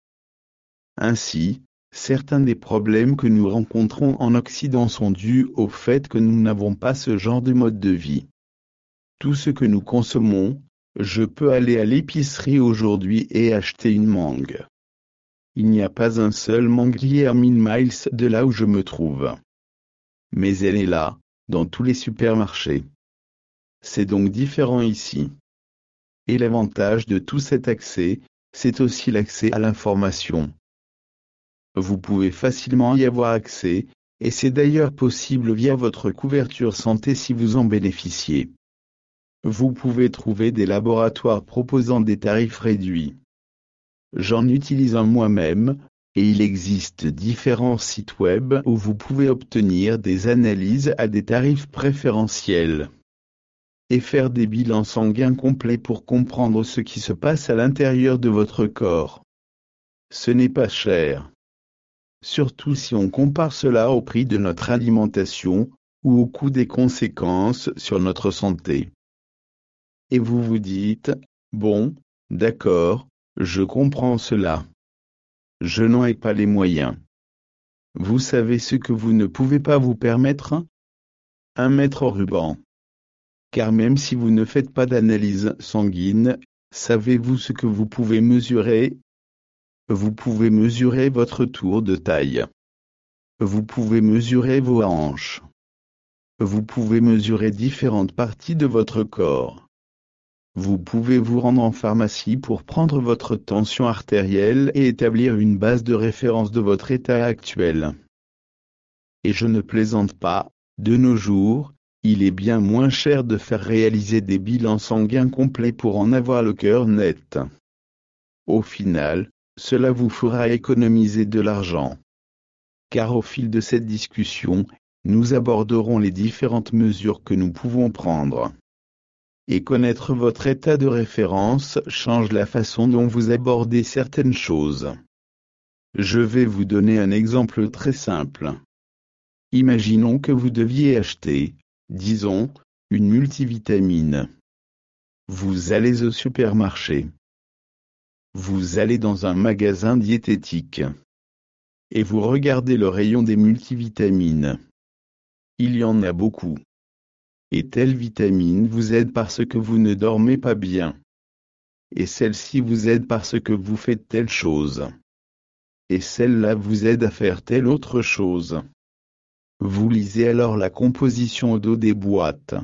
Ainsi, certains des problèmes que nous rencontrons en Occident sont dus au fait que nous n'avons pas ce genre de mode de vie. Tout ce que nous consommons, je peux aller à l'épicerie aujourd'hui et acheter une mangue. Il n'y a pas un seul manguier à mille miles de là où je me trouve. Mais elle est là, dans tous les supermarchés. C'est donc différent ici. Et l'avantage de tout cet accès, c'est aussi l'accès à l'information. Vous pouvez facilement y avoir accès, et c'est d'ailleurs possible via votre couverture santé si vous en bénéficiez. Vous pouvez trouver des laboratoires proposant des tarifs réduits. J'en utilise un moi-même, et il existe différents sites web où vous pouvez obtenir des analyses à des tarifs préférentiels. et faire des bilans sanguins complets pour comprendre ce qui se passe à l'intérieur de votre corps. Ce n'est pas cher. Surtout si on compare cela au prix de notre alimentation, ou au coût des conséquences sur notre santé. Et vous vous dites, bon, d'accord, je comprends cela. Je n'en ai pas les moyens. Vous savez ce que vous ne pouvez pas vous permettre? Un mètre au ruban. Car même si vous ne faites pas d'analyse sanguine, savez-vous ce que vous pouvez mesurer? Vous pouvez mesurer votre tour de taille. Vous pouvez mesurer vos hanches. Vous pouvez mesurer différentes parties de votre corps. Vous pouvez vous rendre en pharmacie pour prendre votre tension artérielle et établir une base de référence de votre état actuel. Et je ne plaisante pas, de nos jours, il est bien moins cher de faire réaliser des bilans sanguins complets pour en avoir le cœur net. Au final, cela vous fera économiser de l'argent. Car au fil de cette discussion, nous aborderons les différentes mesures que nous pouvons prendre. Et connaître votre état de référence change la façon dont vous abordez certaines choses. Je vais vous donner un exemple très simple. Imaginons que vous deviez acheter, disons, une multivitamine. Vous allez au supermarché. Vous allez dans un magasin diététique. Et vous regardez le rayon des multivitamines. Il y en a beaucoup. Et telle vitamine vous aide parce que vous ne dormez pas bien. Et celle-ci vous aide parce que vous faites telle chose. Et celle-là vous aide à faire telle autre chose. Vous lisez alors la composition au dos des boîtes.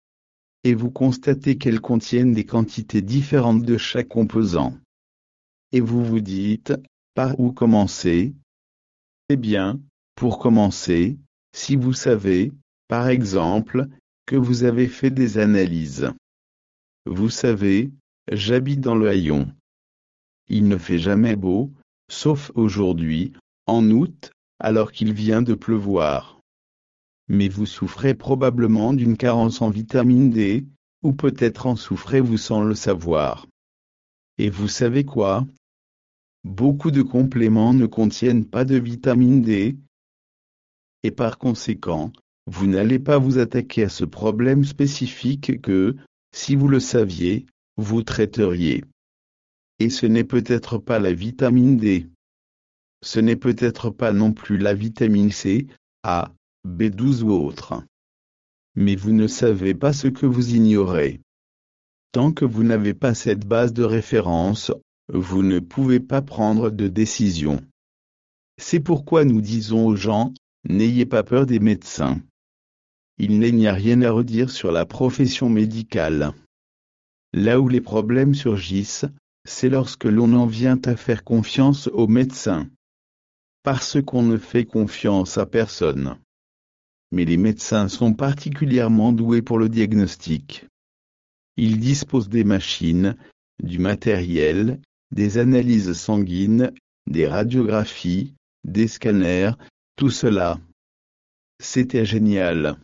Et vous constatez qu'elles contiennent des quantités différentes de chaque composant. Et vous vous dites, par où commencer? Eh bien, pour commencer, si vous savez, par exemple, que vous avez fait des analyses. Vous savez, j'habite dans le Haillon. Il ne fait jamais beau, sauf aujourd'hui, en août, alors qu'il vient de pleuvoir. Mais vous souffrez probablement d'une carence en vitamine D, ou peut-être en souffrez-vous sans le savoir. Et vous savez quoi? Beaucoup de compléments ne contiennent pas de vitamine D, et par conséquent, vous n'allez pas vous attaquer à ce problème spécifique que, si vous le saviez, vous traiteriez. Et ce n'est peut-être pas la vitamine D. Ce n'est peut-être pas non plus la vitamine C, A, B douze ou autre. Mais vous ne savez pas ce que vous ignorez. Tant que vous n'avez pas cette base de référence, vous ne pouvez pas prendre de décision. C'est pourquoi nous disons aux gens, n'ayez pas peur des médecins. Il n'y a rien à redire sur la profession médicale. Là où les problèmes surgissent, c'est lorsque l'on en vient à faire confiance aux médecins. Parce qu'on ne fait confiance à personne. Mais les médecins sont particulièrement doués pour le diagnostic. Ils disposent des machines, du matériel, des analyses sanguines, des radiographies, des scanners, tout cela. C'était génial.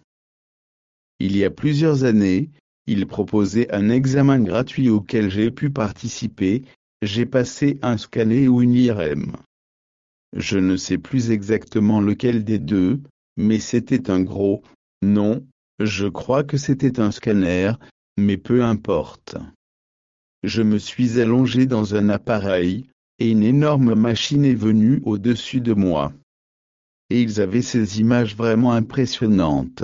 Il y a plusieurs années, ils proposaient un examen gratuit auquel j'ai pu participer, j'ai passé un scanner ou une I R M. Je ne sais plus exactement lequel des deux, mais c'était un gros, non, je crois que c'était un scanner, mais peu importe. Je me suis allongé dans un appareil, et une énorme machine est venue au-dessus de moi. Et ils avaient ces images vraiment impressionnantes.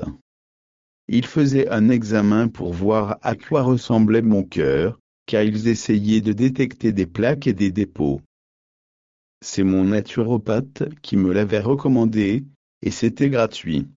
Ils faisaient un examen pour voir à quoi ressemblait mon cœur, car ils essayaient de détecter des plaques et des dépôts. C'est mon naturopathe qui me l'avait recommandé, et c'était gratuit.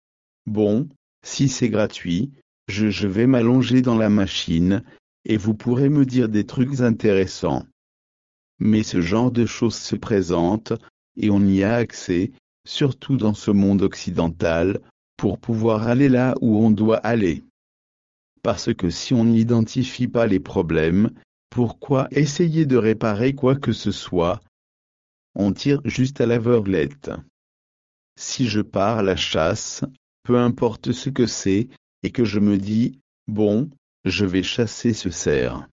Bon, si c'est gratuit, je, je vais m'allonger dans la machine, et vous pourrez me dire des trucs intéressants. Mais ce genre de choses se présente, et on y a accès, surtout dans ce monde occidental, pour pouvoir aller là où on doit aller. Parce que si on n'identifie pas les problèmes, pourquoi essayer de réparer quoi que ce soit? On tire juste à l'aveuglette. Si je pars à la chasse, peu importe ce que c'est, et que je me dis, Bon, je vais chasser ce cerf.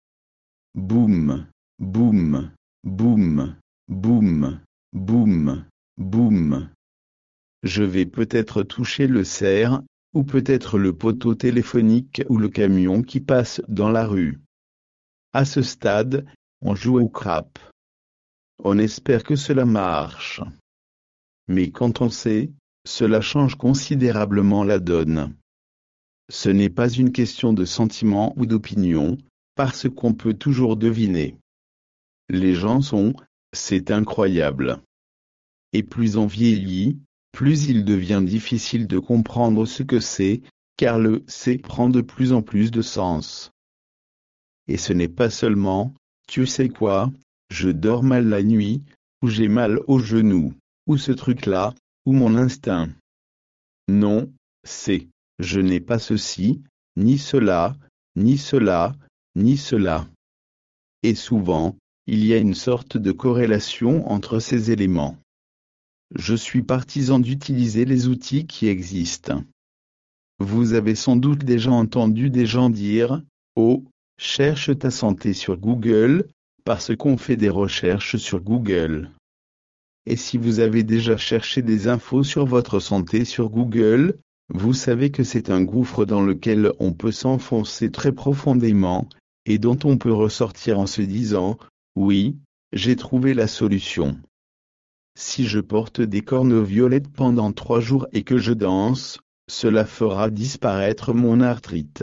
Boum, boum, boum, boum, boum, boum. Je vais peut-être toucher le cerf, ou peut-être le poteau téléphonique ou le camion qui passe dans la rue. À ce stade, on joue au crap. On espère que cela marche. Mais quand on sait, cela change considérablement la donne. Ce n'est pas une question de sentiment ou d'opinion, parce qu'on peut toujours deviner. Les gens sont, c'est incroyable. Et plus on vieillit, plus il devient difficile de comprendre ce que c'est, car le « c'est » prend de plus en plus de sens. Et ce n'est pas seulement, tu sais quoi, je dors mal la nuit, ou j'ai mal au genou, ou ce truc-là, ou mon instinct. Non, c'est, je n'ai pas ceci, ni cela, ni cela, ni cela. Et souvent, il y a une sorte de corrélation entre ces éléments. Je suis partisan d'utiliser les outils qui existent. Vous avez sans doute déjà entendu des gens dire « Oh, cherche ta santé sur Google », parce qu'on fait des recherches sur Google. Et si vous avez déjà cherché des infos sur votre santé sur Google, vous savez que c'est un gouffre dans lequel on peut s'enfoncer très profondément, et dont on peut ressortir en se disant « Oui, j'ai trouvé la solution ». Si je porte des cornes violettes pendant trois jours et que je danse, cela fera disparaître mon arthrite.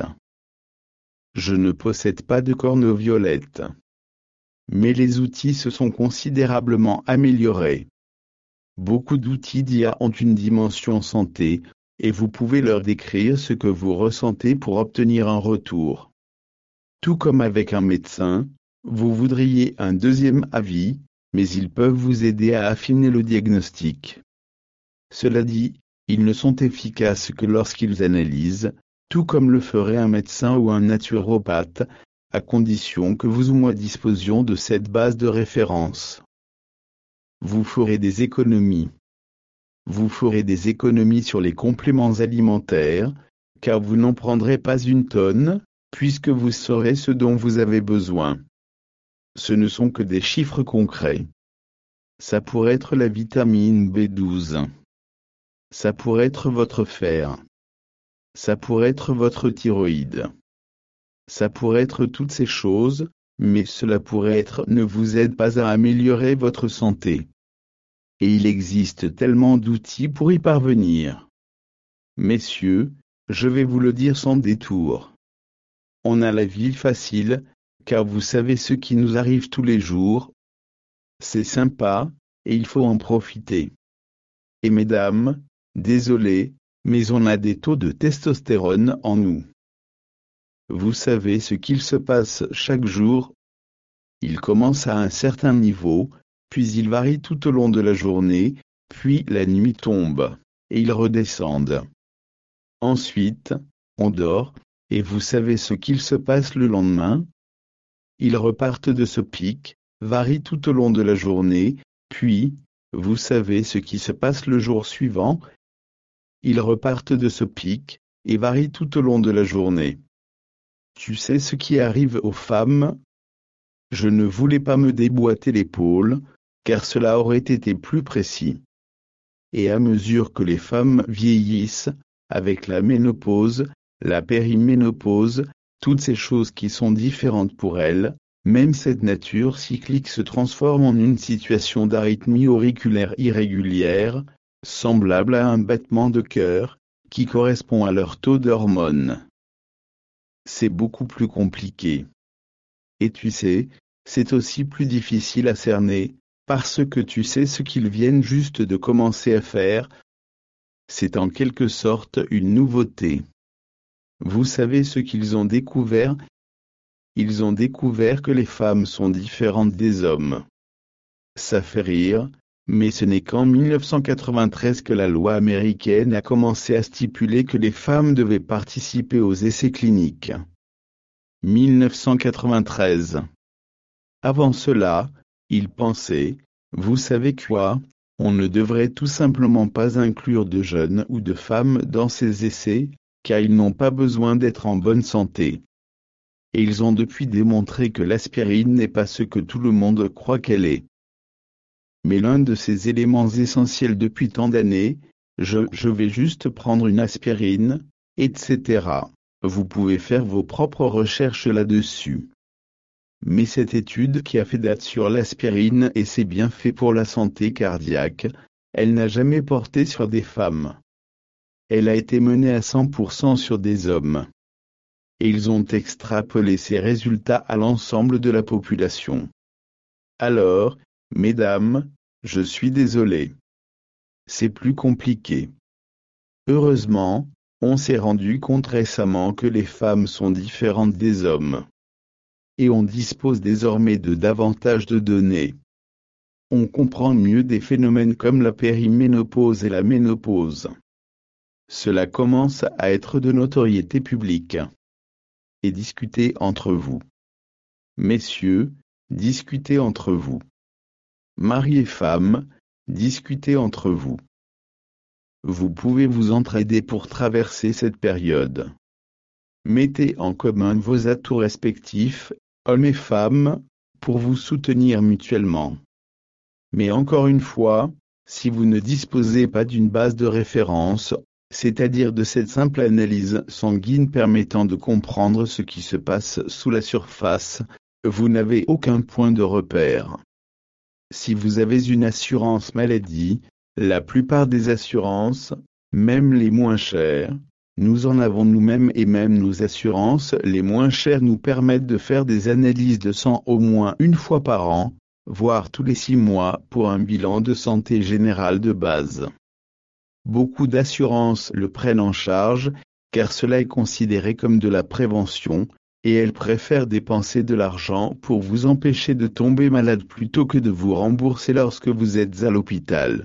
Je ne possède pas de cornes violettes. Mais les outils se sont considérablement améliorés. Beaucoup d'outils d'I A ont une dimension santé, et vous pouvez leur décrire ce que vous ressentez pour obtenir un retour. Tout comme avec un médecin, vous voudriez un deuxième avis, mais ils peuvent vous aider à affiner le diagnostic. Cela dit, ils ne sont efficaces que lorsqu'ils analysent, tout comme le ferait un médecin ou un naturopathe, à condition que vous ou moi disposions de cette base de référence. Vous ferez des économies. Vous ferez des économies sur les compléments alimentaires, car vous n'en prendrez pas une tonne, puisque vous saurez ce dont vous avez besoin. Ce ne sont que des chiffres concrets. Ça pourrait être la vitamine B douze. Ça pourrait être votre fer. Ça pourrait être votre thyroïde. Ça pourrait être toutes ces choses, mais cela pourrait être ne vous aide pas à améliorer votre santé. Et il existe tellement d'outils pour y parvenir. Messieurs, je vais vous le dire sans détour. On a la vie facile, car vous savez ce qui nous arrive tous les jours. C'est sympa, et il faut en profiter. Et mesdames, désolé, mais on a des taux de testostérone en nous. Vous savez ce qu'il se passe chaque jour. Il commence à un certain niveau, puis il varie tout au long de la journée, puis la nuit tombe, et ils redescendent. Ensuite, on dort, et vous savez ce qu'il se passe le lendemain. Ils repartent de ce pic, varient tout au long de la journée, puis, vous savez ce qui se passe le jour suivant. Ils repartent de ce pic, et varient tout au long de la journée. Tu sais ce qui arrive aux femmes? Je ne voulais pas me déboîter l'épaule, car cela aurait été plus précis. Et à mesure que les femmes vieillissent, avec la ménopause, la périménopause, toutes ces choses qui sont différentes pour elles, même cette nature cyclique se transforme en une situation d'arythmie auriculaire irrégulière, semblable à un battement de cœur, qui correspond à leur taux d'hormones. C'est beaucoup plus compliqué. Et tu sais, c'est aussi plus difficile à cerner, parce que tu sais ce qu'ils viennent juste de commencer à faire. C'est en quelque sorte une nouveauté. Vous savez ce qu'ils ont découvert? Ils ont découvert que les femmes sont différentes des hommes. Ça fait rire, mais ce n'est qu'en mille neuf cent quatre-vingt-treize que la loi américaine a commencé à stipuler que les femmes devaient participer aux essais cliniques. mille neuf cent quatre-vingt-treize. Avant cela, ils pensaient, vous savez quoi, on ne devrait tout simplement pas inclure de jeunes ou de femmes dans ces essais, car ils n'ont pas besoin d'être en bonne santé. Et ils ont depuis démontré que l'aspirine n'est pas ce que tout le monde croit qu'elle est. Mais l'un de ces éléments essentiels depuis tant d'années, je, je vais juste prendre une aspirine, et cetera. Vous pouvez faire vos propres recherches là-dessus. Mais cette étude qui a fait date sur l'aspirine et ses bienfaits pour la santé cardiaque, elle n'a jamais porté sur des femmes. Elle a été menée à cent pour cent sur des hommes. Et ils ont extrapolé ces résultats à l'ensemble de la population. Alors, mesdames, je suis désolé. C'est plus compliqué. Heureusement, on s'est rendu compte récemment que les femmes sont différentes des hommes. Et on dispose désormais de davantage de données. On comprend mieux des phénomènes comme la périménopause et la ménopause. Cela commence à être de notoriété publique. Et discutez entre vous. Messieurs, discutez entre vous. Mari et femme, discutez entre vous. Vous pouvez vous entraider pour traverser cette période. Mettez en commun vos atouts respectifs, hommes et femmes, pour vous soutenir mutuellement. Mais encore une fois, si vous ne disposez pas d'une base de référence, c'est-à-dire de cette simple analyse sanguine permettant de comprendre ce qui se passe sous la surface, vous n'avez aucun point de repère. Si vous avez une assurance maladie, la plupart des assurances, même les moins chères, nous en avons nous-mêmes et même nos assurances les moins chères nous permettent de faire des analyses de sang au moins une fois par an, voire tous les six mois pour un bilan de santé générale de base. Beaucoup d'assurances le prennent en charge, car cela est considéré comme de la prévention, et elles préfèrent dépenser de l'argent pour vous empêcher de tomber malade plutôt que de vous rembourser lorsque vous êtes à l'hôpital.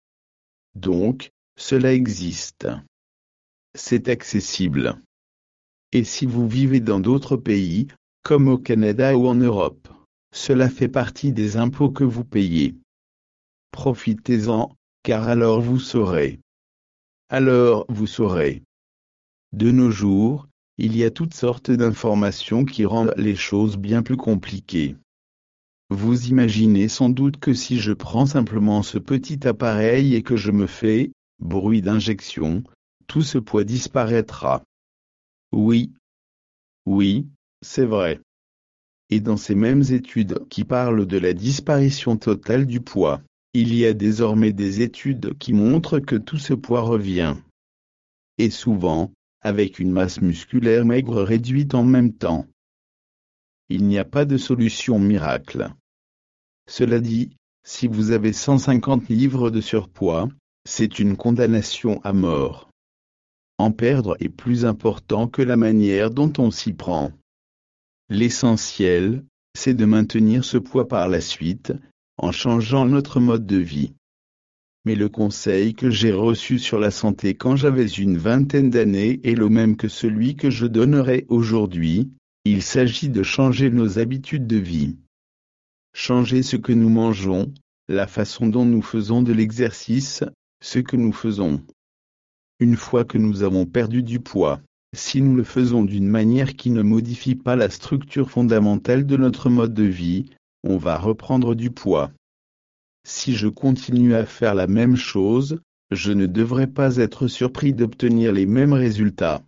Donc, cela existe. C'est accessible. Et si vous vivez dans d'autres pays, comme au Canada ou en Europe, cela fait partie des impôts que vous payez. Profitez-en, car alors vous saurez. Alors vous saurez. De nos jours, il y a toutes sortes d'informations qui rendent les choses bien plus compliquées. Vous imaginez sans doute que si je prends simplement ce petit appareil et que je me fais bruit d'injection, tout ce poids disparaîtra. Oui. Oui, c'est vrai. Et dans ces mêmes études qui parlent de la disparition totale du poids, il y a désormais des études qui montrent que tout ce poids revient. Et souvent, avec une masse musculaire maigre réduite en même temps. Il n'y a pas de solution miracle. Cela dit, si vous avez cent cinquante livres de surpoids, c'est une condamnation à mort. En perdre est plus important que la manière dont on s'y prend. L'essentiel, c'est de maintenir ce poids par la suite, en changeant notre mode de vie. Mais le conseil que j'ai reçu sur la santé quand j'avais une vingtaine d'années est le même que celui que je donnerai aujourd'hui, il s'agit de changer nos habitudes de vie. Changer ce que nous mangeons, la façon dont nous faisons de l'exercice, ce que nous faisons. Une fois que nous avons perdu du poids, si nous le faisons d'une manière qui ne modifie pas la structure fondamentale de notre mode de vie, on va reprendre du poids. Si je continue à faire la même chose, je ne devrais pas être surpris d'obtenir les mêmes résultats.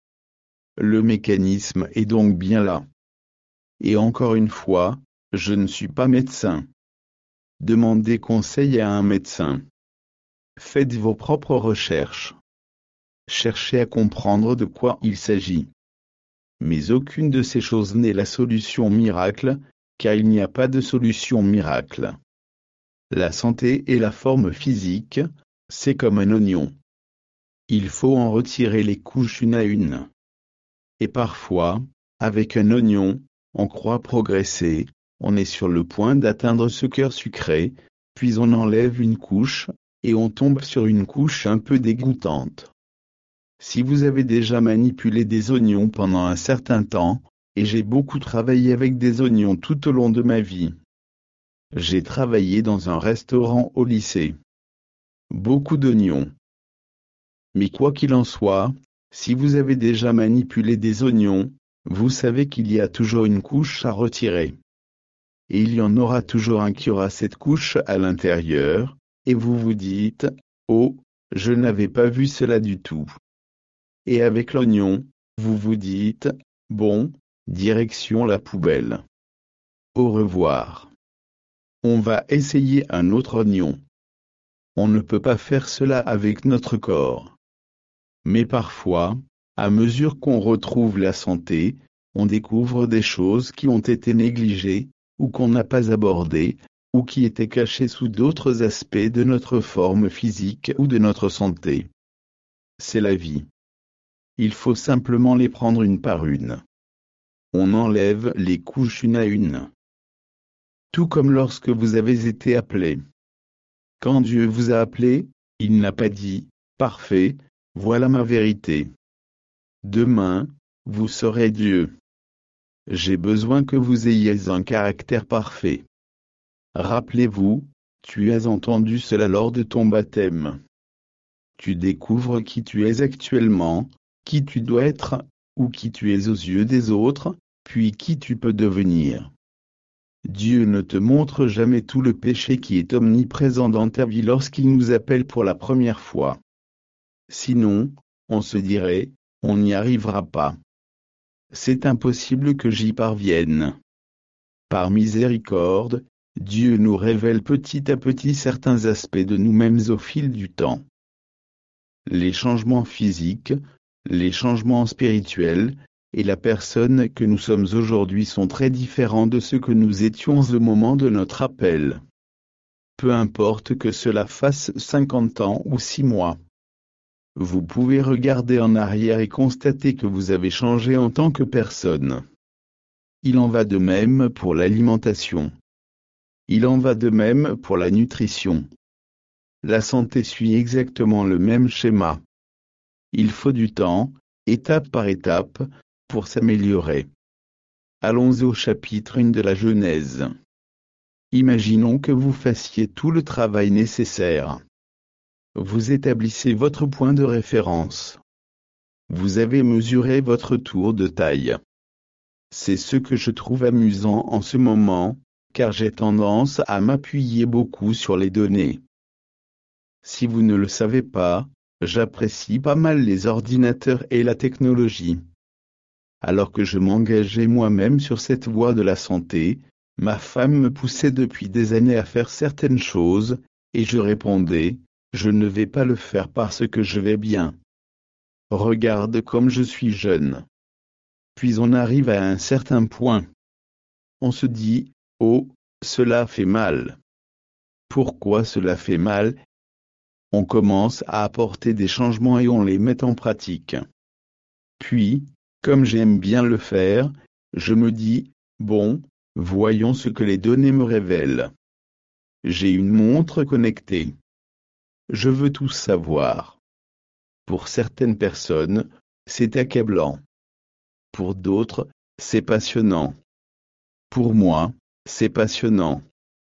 Le mécanisme est donc bien là. Et encore une fois, je ne suis pas médecin. Demandez conseil à un médecin. Faites vos propres recherches. Cherchez à comprendre de quoi il s'agit. Mais aucune de ces choses n'est la solution miracle, car il n'y a pas de solution miracle. La santé et la forme physique, c'est comme un oignon. Il faut en retirer les couches une à une. Et parfois, avec un oignon, on croit progresser, on est sur le point d'atteindre ce cœur sucré, puis on enlève une couche, et on tombe sur une couche un peu dégoûtante. Si vous avez déjà manipulé des oignons pendant un certain temps, et j'ai beaucoup travaillé avec des oignons tout au long de ma vie. J'ai travaillé dans un restaurant au lycée. Beaucoup d'oignons. Mais quoi qu'il en soit, Si vous avez déjà manipulé des oignons, vous savez qu'il y a toujours une couche à retirer. Et il y en aura toujours un qui aura cette couche à l'intérieur, et vous vous dites, oh, je n'avais pas vu cela du tout. Et avec l'oignon, vous vous dites, bon, direction la poubelle. Au revoir. On va essayer un autre oignon. On ne peut pas faire cela avec notre corps. Mais parfois, à mesure qu'on retrouve la santé, on découvre des choses qui ont été négligées, ou qu'on n'a pas abordées, ou qui étaient cachées sous d'autres aspects de notre forme physique ou de notre santé. C'est la vie. Il faut simplement les prendre une par une. On enlève les couches une à une. Tout comme lorsque vous avez été appelé. Quand Dieu vous a appelé, il n'a pas dit, parfait, voilà ma vérité. Demain, vous serez Dieu. J'ai besoin que vous ayez un caractère parfait. Rappelez-vous, tu as entendu cela lors de ton baptême. Tu découvres qui tu es actuellement, qui tu dois être, ou qui tu es aux yeux des autres, puis qui tu peux devenir. Dieu ne te montre jamais tout le péché qui est omniprésent dans ta vie lorsqu'il nous appelle pour la première fois. Sinon, on se dirait, on n'y arrivera pas. C'est impossible que j'y parvienne. Par miséricorde, Dieu nous révèle petit à petit certains aspects de nous-mêmes au fil du temps. Les changements physiques, les changements spirituels, et la personne que nous sommes aujourd'hui sont très différents de ce que nous étions au moment de notre appel. Peu importe que cela fasse cinquante ans ou six mois. Vous pouvez regarder en arrière et constater que vous avez changé en tant que personne. Il en va de même pour l'alimentation. Il en va de même pour la nutrition. La santé suit exactement le même schéma. Il faut du temps, étape par étape, pour s'améliorer. Allons au chapitre un de la Genèse. Imaginons que vous fassiez tout le travail nécessaire. Vous établissez votre point de référence. Vous avez mesuré votre tour de taille. C'est ce que je trouve amusant en ce moment, car j'ai tendance à m'appuyer beaucoup sur les données. Si vous ne le savez pas, j'apprécie pas mal les ordinateurs et la technologie. Alors que je m'engageais moi-même sur cette voie de la santé, ma femme me poussait depuis des années à faire certaines choses, et je répondais, je ne vais pas le faire parce que je vais bien. Regarde comme je suis jeune. Puis on arrive à un certain point. On se dit, oh, cela fait mal. Pourquoi cela fait mal? On commence à apporter des changements et on les met en pratique. Puis, comme j'aime bien le faire, je me dis, bon, voyons ce que les données me révèlent. J'ai une montre connectée. Je veux tout savoir. Pour certaines personnes, c'est accablant. Pour d'autres, c'est passionnant. Pour moi, c'est passionnant.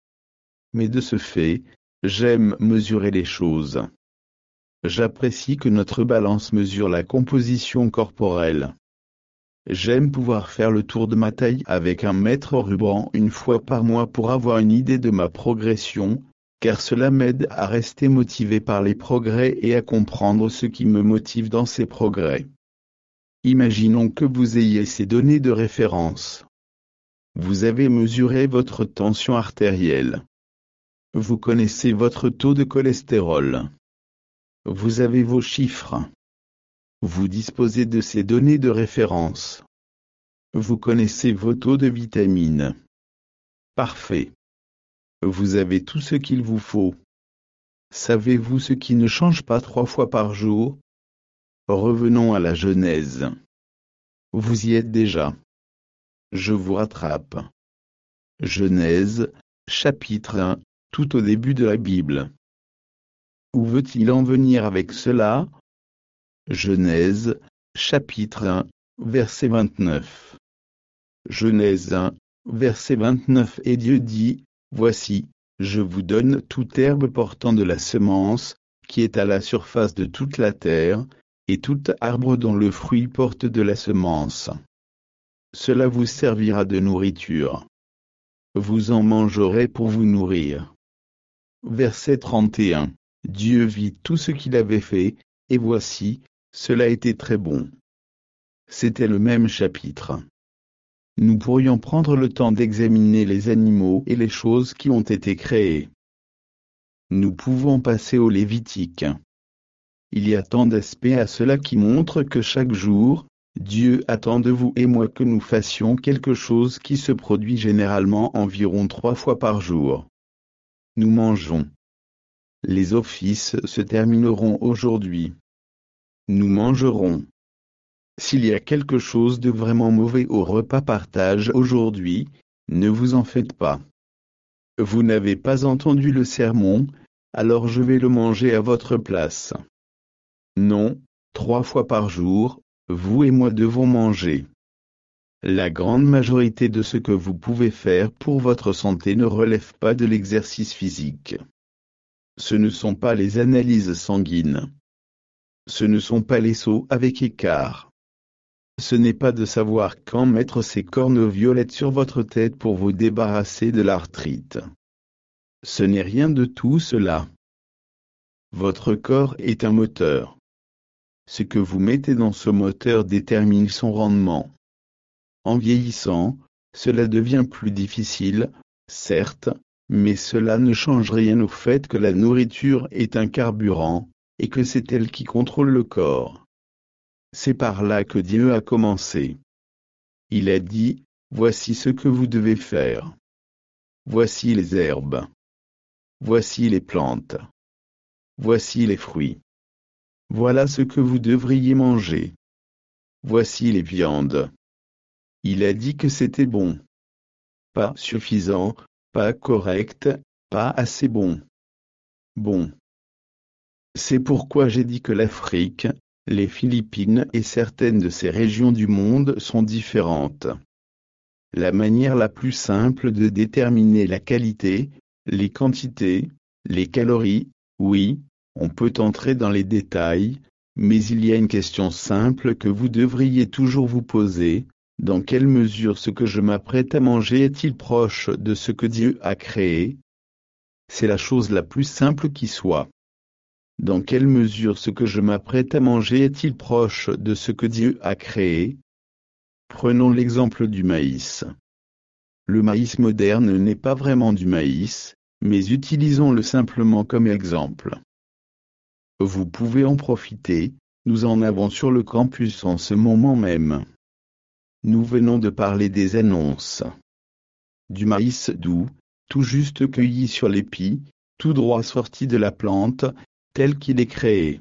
Mais de ce fait, j'aime mesurer les choses. J'apprécie que notre balance mesure la composition corporelle. J'aime pouvoir faire le tour de ma taille avec un mètre ruban une fois par mois pour avoir une idée de ma progression, car cela m'aide à rester motivé par les progrès et à comprendre ce qui me motive dans ces progrès. Imaginons que vous ayez ces données de référence. Vous avez mesuré votre tension artérielle. Vous connaissez votre taux de cholestérol. Vous avez vos chiffres. Vous disposez de ces données de référence. Vous connaissez vos taux de vitamines. Parfait. Vous avez tout ce qu'il vous faut. Savez-vous ce qui ne change pas trois fois par jour? Revenons à la Genèse. Vous y êtes déjà. Je vous rattrape. Genèse, chapitre un, tout au début de la Bible. Où veut-il en venir avec cela? Genèse, chapitre un, verset vingt-neuf. Genèse un, verset vingt-neuf. Et Dieu dit, voici, je vous donne toute herbe portant de la semence, qui est à la surface de toute la terre, et tout arbre dont le fruit porte de la semence. Cela vous servira de nourriture. Vous en mangerez pour vous nourrir. Verset trente et un. Dieu vit tout ce qu'il avait fait, et voici, cela était très bon. C'était le même chapitre. Nous pourrions prendre le temps d'examiner les animaux et les choses qui ont été créées. Nous pouvons passer au Lévitique. Il y a tant d'aspects à cela qui montrent que chaque jour, Dieu attend de vous et moi que nous fassions quelque chose qui se produit généralement environ trois fois par jour. Nous mangeons. Les offices se termineront aujourd'hui. Nous mangerons. S'il y a quelque chose de vraiment mauvais au repas partage aujourd'hui, ne vous en faites pas. Vous n'avez pas entendu le sermon, alors je vais le manger à votre place. Non, trois fois par jour, vous et moi devons manger. La grande majorité de ce que vous pouvez faire pour votre santé ne relève pas de l'exercice physique. Ce ne sont pas les analyses sanguines. Ce ne sont pas les sauts avec écart. Ce n'est pas de savoir quand mettre ces cornes violettes sur votre tête pour vous débarrasser de l'arthrite. Ce n'est rien de tout cela. Votre corps est un moteur. Ce que vous mettez dans ce moteur détermine son rendement. En vieillissant, cela devient plus difficile, certes, mais cela ne change rien au fait que la nourriture est un carburant, et que c'est elle qui contrôle le corps. C'est par là que Dieu a commencé. Il a dit, voici ce que vous devez faire. Voici les herbes. Voici les plantes. Voici les fruits. Voilà ce que vous devriez manger. Voici les viandes. Il a dit que c'était bon. Pas suffisant, pas correct, pas assez bon. Bon. C'est pourquoi j'ai dit que l'Afrique, les Philippines et certaines de ces régions du monde sont différentes. La manière la plus simple de déterminer la qualité, les quantités, les calories, oui, on peut entrer dans les détails, mais il y a une question simple que vous devriez toujours vous poser, dans quelle mesure ce que je m'apprête à manger est-il proche de ce que Dieu a créé? C'est la chose la plus simple qui soit. Dans quelle mesure ce que je m'apprête à manger est-il proche de ce que Dieu a créé? Prenons l'exemple du maïs. Le maïs moderne n'est pas vraiment du maïs, mais utilisons-le simplement comme exemple. Vous pouvez en profiter, nous en avons sur le campus en ce moment même. Nous venons de parler des annonces. Du maïs doux, tout juste cueilli sur l'épi, tout droit sorti de la plante, tel qu'il est créé.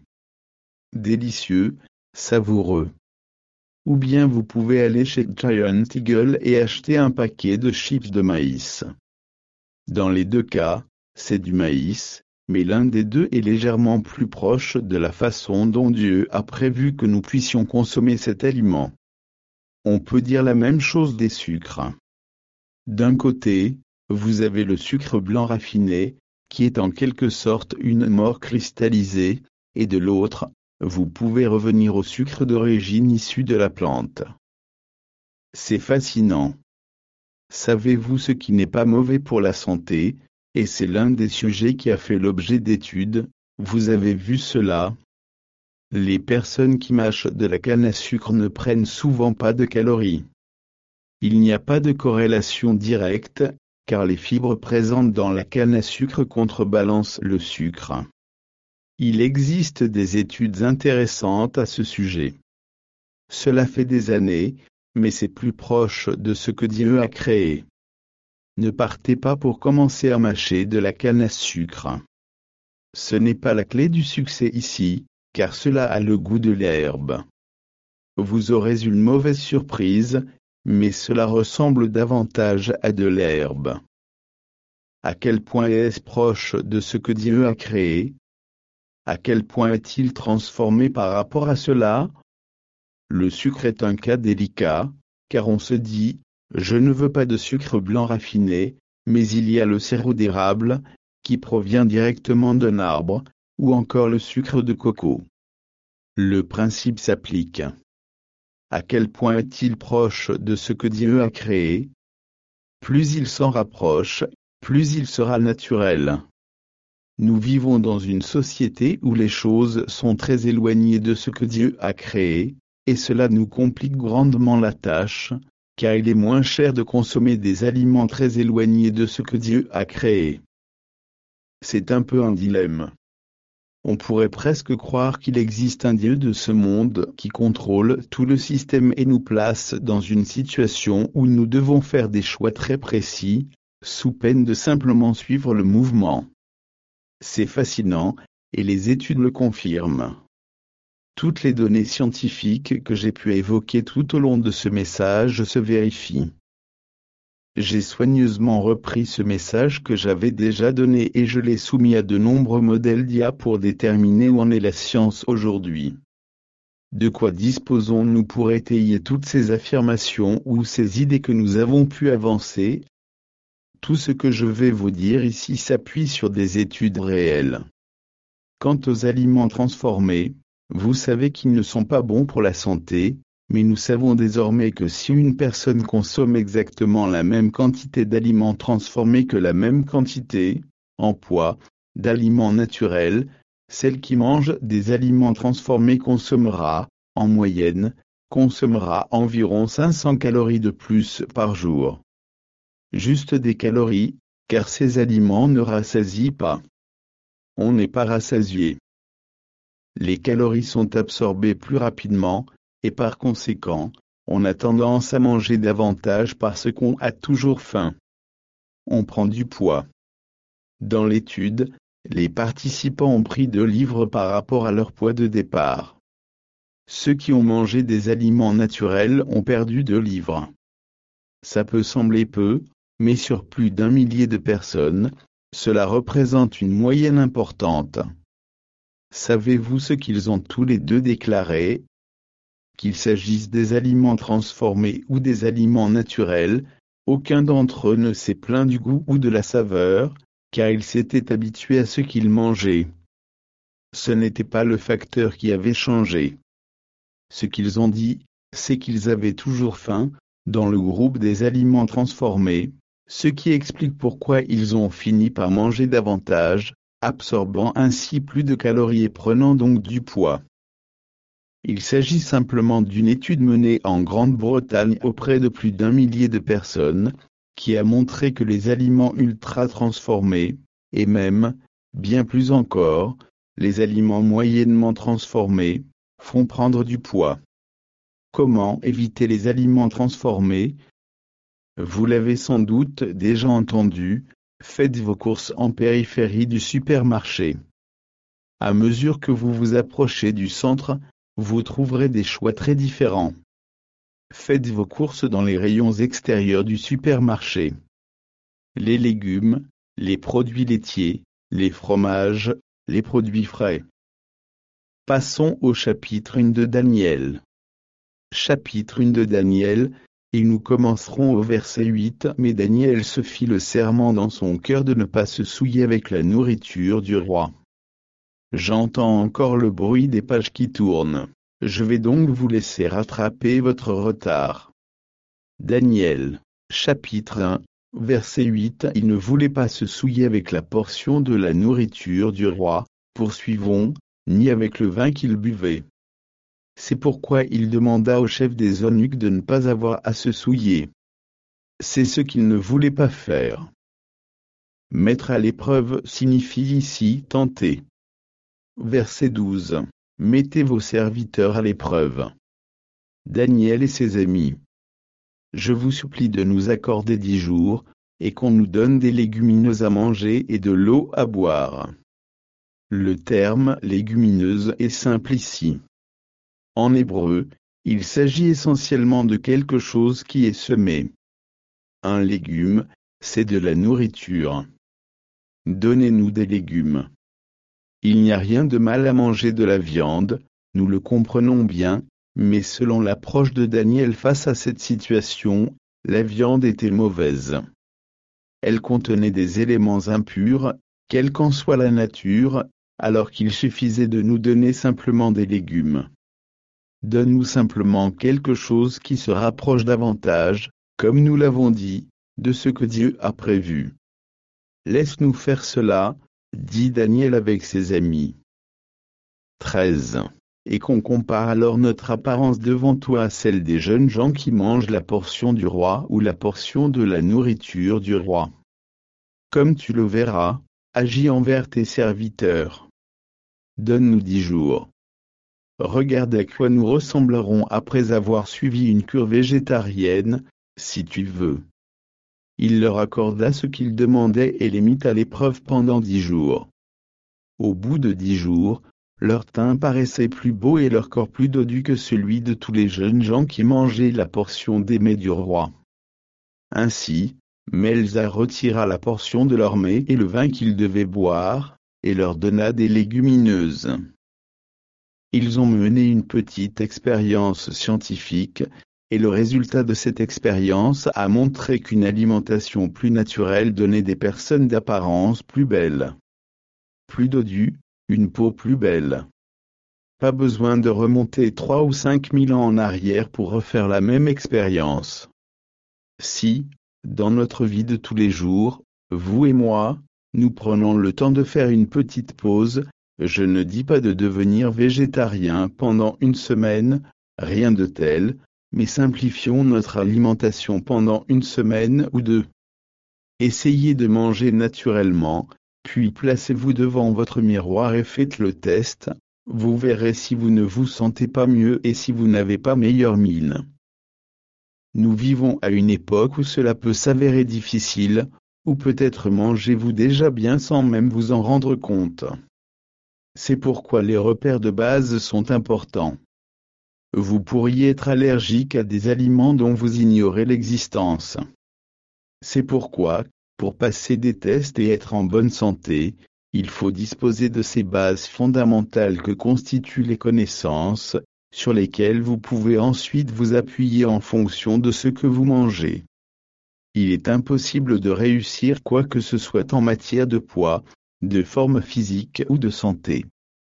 Délicieux, savoureux. Ou bien vous pouvez aller chez Giant Eagle et acheter un paquet de chips de maïs. Dans les deux cas, c'est du maïs, mais l'un des deux est légèrement plus proche de la façon dont Dieu a prévu que nous puissions consommer cet aliment. On peut dire la même chose des sucres. D'un côté, vous avez le sucre blanc raffiné, qui est en quelque sorte une mort cristallisée, et de l'autre, vous pouvez revenir au sucre d'origine issu de la plante. C'est fascinant. Savez-vous ce qui n'est pas mauvais pour la santé, et c'est l'un des sujets qui a fait l'objet d'études, vous avez vu cela? Les personnes qui mâchent de la canne à sucre ne prennent souvent pas de calories. Il n'y a pas de corrélation directe, car les fibres présentes dans la canne à sucre contrebalancent le sucre. Il existe des études intéressantes à ce sujet. Cela fait des années, mais c'est plus proche de ce que Dieu a créé. Ne partez pas pour commencer à mâcher de la canne à sucre. Ce n'est pas la clé du succès ici, car cela a le goût de l'herbe. Vous aurez une mauvaise surprise, mais cela ressemble davantage à de l'herbe. À quel point est-ce proche de ce que Dieu a créé? À quel point est-il transformé par rapport à cela? Le sucre est un cas délicat, car on se dit, je ne veux pas de sucre blanc raffiné, mais il y a le sirop d'érable, qui provient directement d'un arbre, ou encore le sucre de coco. Le principe s'applique. À quel point est-il proche de ce que Dieu a créé? Plus il s'en rapproche, plus il sera naturel. Nous vivons dans une société où les choses sont très éloignées de ce que Dieu a créé, et cela nous complique grandement la tâche, car il est moins cher de consommer des aliments très éloignés de ce que Dieu a créé. C'est un peu un dilemme. On pourrait presque croire qu'il existe un Dieu de ce monde qui contrôle tout le système et nous place dans une situation où nous devons faire des choix très précis, sous peine de simplement suivre le mouvement. C'est fascinant, et les études le confirment. Toutes les données scientifiques que j'ai pu évoquer tout au long de ce message se vérifient. J'ai soigneusement repris ce message que j'avais déjà donné et je l'ai soumis à de nombreux modèles d'I A pour déterminer où en est la science aujourd'hui. De quoi disposons-nous pour étayer toutes ces affirmations ou ces idées que nous avons pu avancer? Tout ce que je vais vous dire ici s'appuie sur des études réelles. Quant aux aliments transformés, vous savez qu'ils ne sont pas bons pour la santé, mais nous savons désormais que si une personne consomme exactement la même quantité d'aliments transformés que la même quantité, en poids, d'aliments naturels, celle qui mange des aliments transformés consommera, en moyenne, consommera environ cinq cents calories de plus par jour. Juste des calories, car ces aliments ne rassasient pas. On n'est pas rassasié. Les calories sont absorbées plus rapidement, et par conséquent, on a tendance à manger davantage parce qu'on a toujours faim. On prend du poids. Dans l'étude, les participants ont pris deux livres par rapport à leur poids de départ. Ceux qui ont mangé des aliments naturels ont perdu deux livres. Ça peut sembler peu, mais sur plus d'un millier de personnes, cela représente une moyenne importante. Savez-vous ce qu'ils ont tous les deux déclaré? Qu'il s'agisse des aliments transformés ou des aliments naturels, aucun d'entre eux ne s'est plaint du goût ou de la saveur, car ils s'étaient habitués à ce qu'ils mangeaient. Ce n'était pas le facteur qui avait changé. Ce qu'ils ont dit, c'est qu'ils avaient toujours faim, dans le groupe des aliments transformés, ce qui explique pourquoi ils ont fini par manger davantage, absorbant ainsi plus de calories et prenant donc du poids. Il s'agit simplement d'une étude menée en Grande-Bretagne auprès de plus d'un millier de personnes, qui a montré que les aliments ultra-transformés, et même, bien plus encore, les aliments moyennement transformés, font prendre du poids. Comment éviter les aliments transformés? Vous l'avez sans doute déjà entendu, faites vos courses en périphérie du supermarché. À mesure que vous vous approchez du centre, vous trouverez des choix très différents. Faites vos courses dans les rayons extérieurs du supermarché. Les légumes, les produits laitiers, les fromages, les produits frais. Passons au chapitre un de Daniel. Chapitre un de Daniel, et nous commencerons au verset huit. Mais Daniel se fit le serment dans son cœur de ne pas se souiller avec la nourriture du roi. J'entends encore le bruit des pages qui tournent. Je vais donc vous laisser rattraper votre retard. Daniel, chapitre un, verset huit. Il ne voulait pas se souiller avec la portion de la nourriture du roi, poursuivons, ni avec le vin qu'il buvait. C'est pourquoi il demanda au chef des eunuques de ne pas avoir à se souiller. C'est ce qu'il ne voulait pas faire. Mettre à l'épreuve signifie ici tenter. Verset douze. Mettez vos serviteurs à l'épreuve. Daniel et ses amis. Je vous supplie de nous accorder dix jours, et qu'on nous donne des légumineuses à manger et de l'eau à boire. Le terme légumineuse est simple ici. En hébreu, il s'agit essentiellement de quelque chose qui est semé. Un légume, c'est de la nourriture. Donnez-nous des légumes. Il n'y a rien de mal à manger de la viande, nous le comprenons bien, mais selon l'approche de Daniel face à cette situation, la viande était mauvaise. Elle contenait des éléments impurs, quelle qu'en soit la nature, alors qu'il suffisait de nous donner simplement des légumes. Donne-nous simplement quelque chose qui se rapproche davantage, comme nous l'avons dit, de ce que Dieu a prévu. Laisse-nous faire cela, dit Daniel avec ses amis. treize. Et qu'on compare alors notre apparence devant toi à celle des jeunes gens qui mangent la portion du roi ou la portion de la nourriture du roi. Comme tu le verras, agis envers tes serviteurs. Donne-nous dix jours. Regarde à quoi nous ressemblerons après avoir suivi une cure végétarienne, si tu veux. Il leur accorda ce qu'ils demandaient et les mit à l'épreuve pendant dix jours. Au bout de dix jours, leur teint paraissait plus beau et leur corps plus dodu que celui de tous les jeunes gens qui mangeaient la portion des mets du roi. Ainsi, Melza retira la portion de leur mets et le vin qu'ils devaient boire, et leur donna des légumineuses. Ils ont mené une petite expérience scientifique, et le résultat de cette expérience a montré qu'une alimentation plus naturelle donnait des personnes d'apparence plus belle. Plus dodue, une peau plus belle. Pas besoin de remonter trois ou cinq mille ans en arrière pour refaire la même expérience. Si, dans notre vie de tous les jours, vous et moi, nous prenons le temps de faire une petite pause, je ne dis pas de devenir végétarien pendant une semaine, rien de tel, mais simplifions notre alimentation pendant une semaine ou deux. Essayez de manger naturellement, puis placez-vous devant votre miroir et faites le test, vous verrez si vous ne vous sentez pas mieux et si vous n'avez pas meilleure mine. Nous vivons à une époque où cela peut s'avérer difficile, ou peut-être mangez-vous déjà bien sans même vous en rendre compte. C'est pourquoi les repères de base sont importants. Vous pourriez être allergique à des aliments dont vous ignorez l'existence. C'est pourquoi, pour passer des tests et être en bonne santé, il faut disposer de ces bases fondamentales que constituent les connaissances, sur lesquelles vous pouvez ensuite vous appuyer en fonction de ce que vous mangez. Il est impossible de réussir quoi que ce soit en matière de poids, de forme physique ou de santé.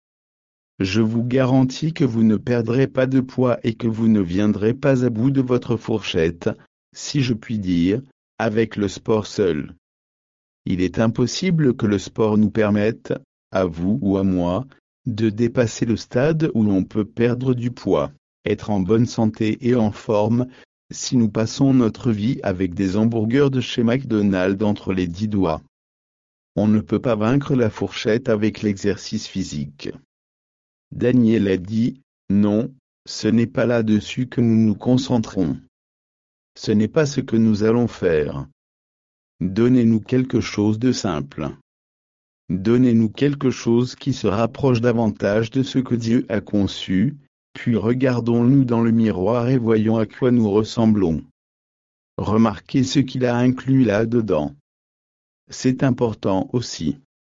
Je vous garantis que vous ne perdrez pas de poids et que vous ne viendrez pas à bout de votre fourchette, si je puis dire, avec le sport seul. Il est impossible que le sport nous permette, à vous ou à moi, de dépasser le stade où l'on peut perdre du poids, être en bonne santé et en forme, si nous passons notre vie avec des hamburgers de chez McDonald's entre les dix doigts. On ne peut pas vaincre la fourchette avec l'exercice physique. Daniel a dit, non, ce n'est pas là-dessus que nous nous concentrons. Ce n'est pas ce que nous allons faire. Donnez-nous quelque chose de simple. Donnez-nous quelque chose qui se rapproche davantage de ce que Dieu a conçu, puis regardons-nous dans le miroir et voyons à quoi nous ressemblons. Remarquez ce qu'il a inclus là-dedans. C'est important aussi.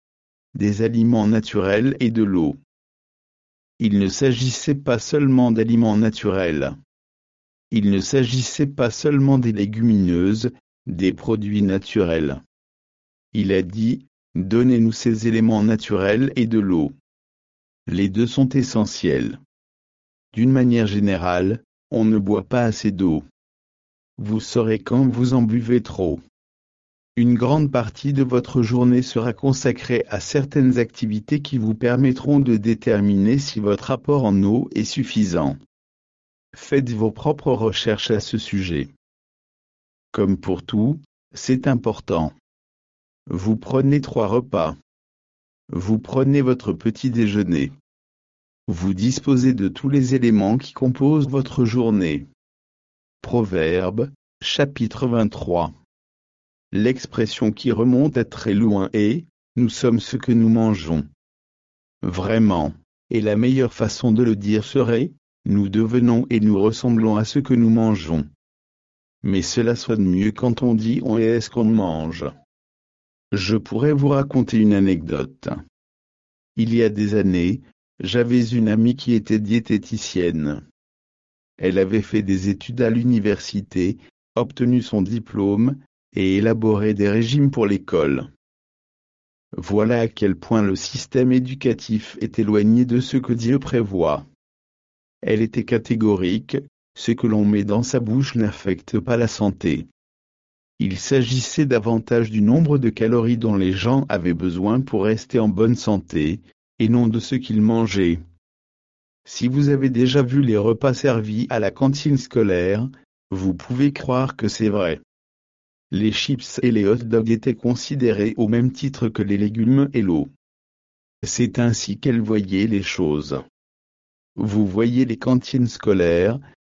Des aliments naturels et de l'eau. Il ne s'agissait pas seulement d'aliments naturels. Il ne s'agissait pas seulement des légumineuses, des produits naturels. Il a dit, donnez-nous ces éléments naturels et de l'eau. Les deux sont essentiels. D'une manière générale, on ne boit pas assez d'eau. Vous saurez quand vous en buvez trop. Une grande partie de votre journée sera consacrée à certaines activités qui vous permettront de déterminer si votre apport en eau est suffisant. Faites vos propres recherches à ce sujet. Comme pour tout, c'est important. Vous prenez trois repas. Vous prenez votre petit déjeuner. Vous disposez de tous les éléments qui composent votre journée. Proverbe, chapitre vingt-trois. L'expression qui remonte à très loin est « nous sommes ce que nous mangeons ». Vraiment, et la meilleure façon de le dire serait « nous devenons et nous ressemblons à ce que nous mangeons ». Mais cela sonne mieux quand on dit « on est ce qu'on mange ». Je pourrais vous raconter une anecdote. Il y a des années, j'avais une amie qui était diététicienne. Elle avait fait des études à l'université, obtenu son diplôme, et élaboré des régimes pour l'école. Voilà à quel point le système éducatif est éloigné de ce que Dieu prévoit. Elle était catégorique, ce que l'on met dans sa bouche n'affecte pas la santé. Il s'agissait davantage du nombre de calories dont les gens avaient besoin pour rester en bonne santé, et non de ce qu'ils mangeaient. Si vous avez déjà vu les repas servis à la cantine scolaire, vous pouvez croire que c'est vrai. Les chips et les hot dogs étaient considérés au même titre que les légumes et l'eau. C'est ainsi qu'elle voyait les choses. Vous voyez les cantines scolaires,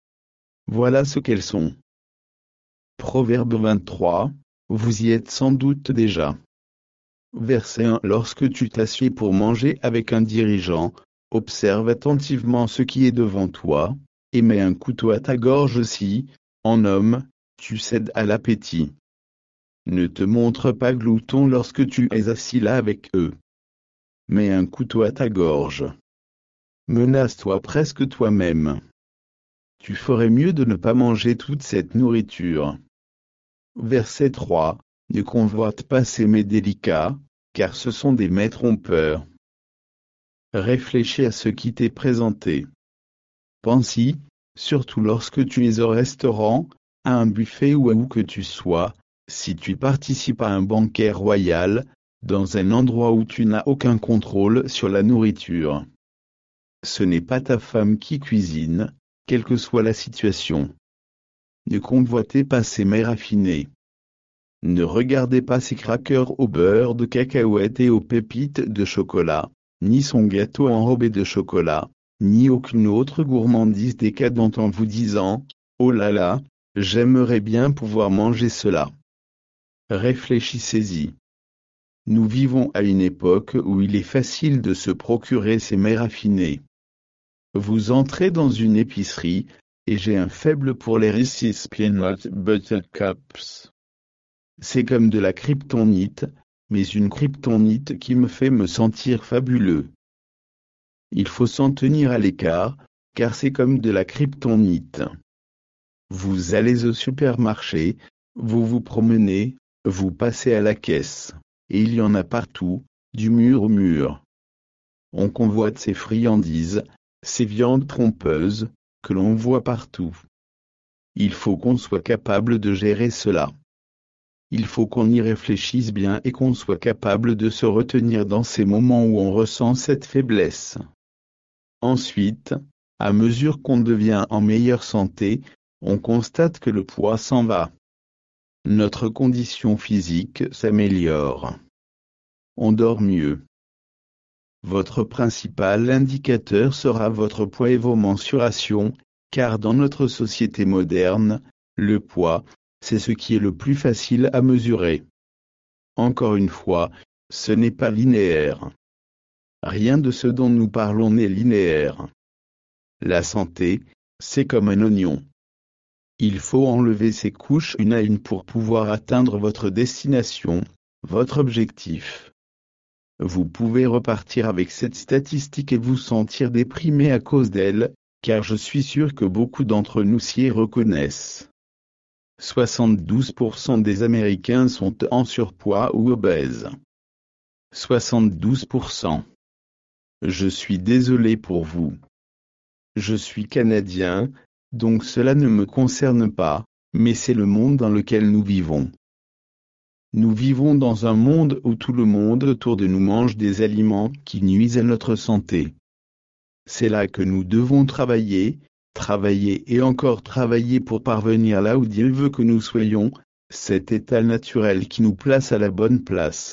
voilà ce qu'elles sont. Proverbe vingt-trois, vous y êtes sans doute déjà. Verset un. Lorsque tu t'assieds pour manger avec un dirigeant, observe attentivement ce qui est devant toi, et mets un couteau à ta gorge si, en homme, tu cèdes à l'appétit. Ne te montre pas glouton lorsque tu es assis là avec eux. Mets un couteau à ta gorge. Menace-toi presque toi-même. Tu ferais mieux de ne pas manger toute cette nourriture. Verset trois. Ne convoite pas ces mets délicats, car ce sont des mets trompeurs. Réfléchis à ce qui t'est présenté. Pense-y, surtout lorsque tu es au restaurant, à un buffet ou à où que tu sois, si tu participes à un banquet royal, dans un endroit où tu n'as aucun contrôle sur la nourriture. Ce n'est pas ta femme qui cuisine, quelle que soit la situation. Ne convoitez pas ces mets raffinés. Ne regardez pas ces crackers au beurre de cacahuète et aux pépites de chocolat, ni son gâteau enrobé de chocolat, ni aucune autre gourmandise décadente en vous disant « Oh là là, j'aimerais bien pouvoir manger cela ». Réfléchissez-y. Nous vivons à une époque où il est facile de se procurer ces mets raffinés. Vous entrez dans une épicerie, et j'ai un faible pour les Reese's Peanut Butter Cups. C'est comme de la kryptonite, mais une kryptonite qui me fait me sentir fabuleux. Il faut s'en tenir à l'écart, car c'est comme de la kryptonite. Vous allez au supermarché, vous vous promenez, vous passez à la caisse, et il y en a partout, du mur au mur. On convoite ces friandises, ces viandes trompeuses, que l'on voit partout. Il faut qu'on soit capable de gérer cela. Il faut qu'on y réfléchisse bien et qu'on soit capable de se retenir dans ces moments où on ressent cette faiblesse. Ensuite, à mesure qu'on devient en meilleure santé, on constate que le poids s'en va. Notre condition physique s'améliore. On dort mieux. Votre principal indicateur sera votre poids et vos mensurations, car dans notre société moderne, le poids, c'est ce qui est le plus facile à mesurer. Encore une fois, ce n'est pas linéaire. Rien de ce dont nous parlons n'est linéaire. La santé, c'est comme un oignon. Il faut enlever ses couches une à une pour pouvoir atteindre votre destination, votre objectif. Vous pouvez repartir avec cette statistique et vous sentir déprimé à cause d'elle, car je suis sûr que beaucoup d'entre nous s'y reconnaissent. soixante-douze pour cent des Américains sont en surpoids ou obèses. soixante-douze pour cent. Je suis désolé pour vous. Je suis Canadien, donc cela ne me concerne pas, mais c'est le monde dans lequel nous vivons. Nous vivons dans un monde où tout le monde autour de nous mange des aliments qui nuisent à notre santé. C'est là que nous devons travailler, travailler et encore travailler pour parvenir là où Dieu veut que nous soyons, cet état naturel qui nous place à la bonne place.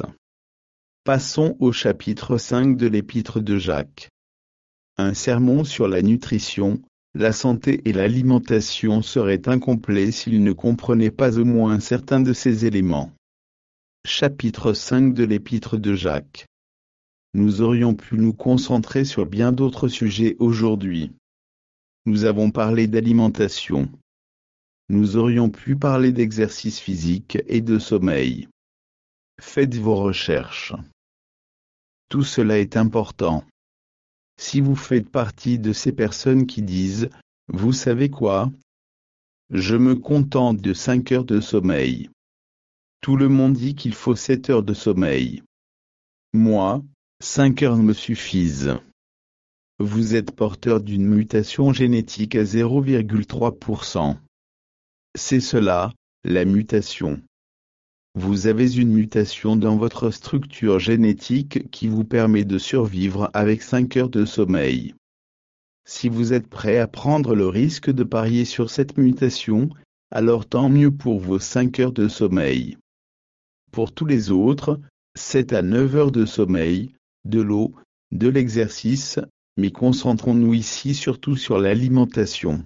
Passons au chapitre cinq de l'épître de Jacques. Un sermon sur la nutrition, la santé et l'alimentation serait incomplet s'il ne comprenait pas au moins certains de ces éléments. Chapitre cinq de l'épître de Jacques. Nous aurions pu nous concentrer sur bien d'autres sujets aujourd'hui. Nous avons parlé d'alimentation. Nous aurions pu parler d'exercice physique et de sommeil. Faites vos recherches. Tout cela est important. Si vous faites partie de ces personnes qui disent « Vous savez quoi ? Je me contente de cinq heures de sommeil. » Tout le monde dit qu'il faut sept heures de sommeil. Moi, cinq heures me suffisent. Vous êtes porteur d'une mutation génétique à zéro virgule trois pour cent. C'est cela, la mutation. Vous avez une mutation dans votre structure génétique qui vous permet de survivre avec cinq heures de sommeil. Si vous êtes prêt à prendre le risque de parier sur cette mutation, alors tant mieux pour vos cinq heures de sommeil. Pour tous les autres, sept à neuf heures de sommeil, de l'eau, de l'exercice, mais concentrons-nous ici surtout sur l'alimentation.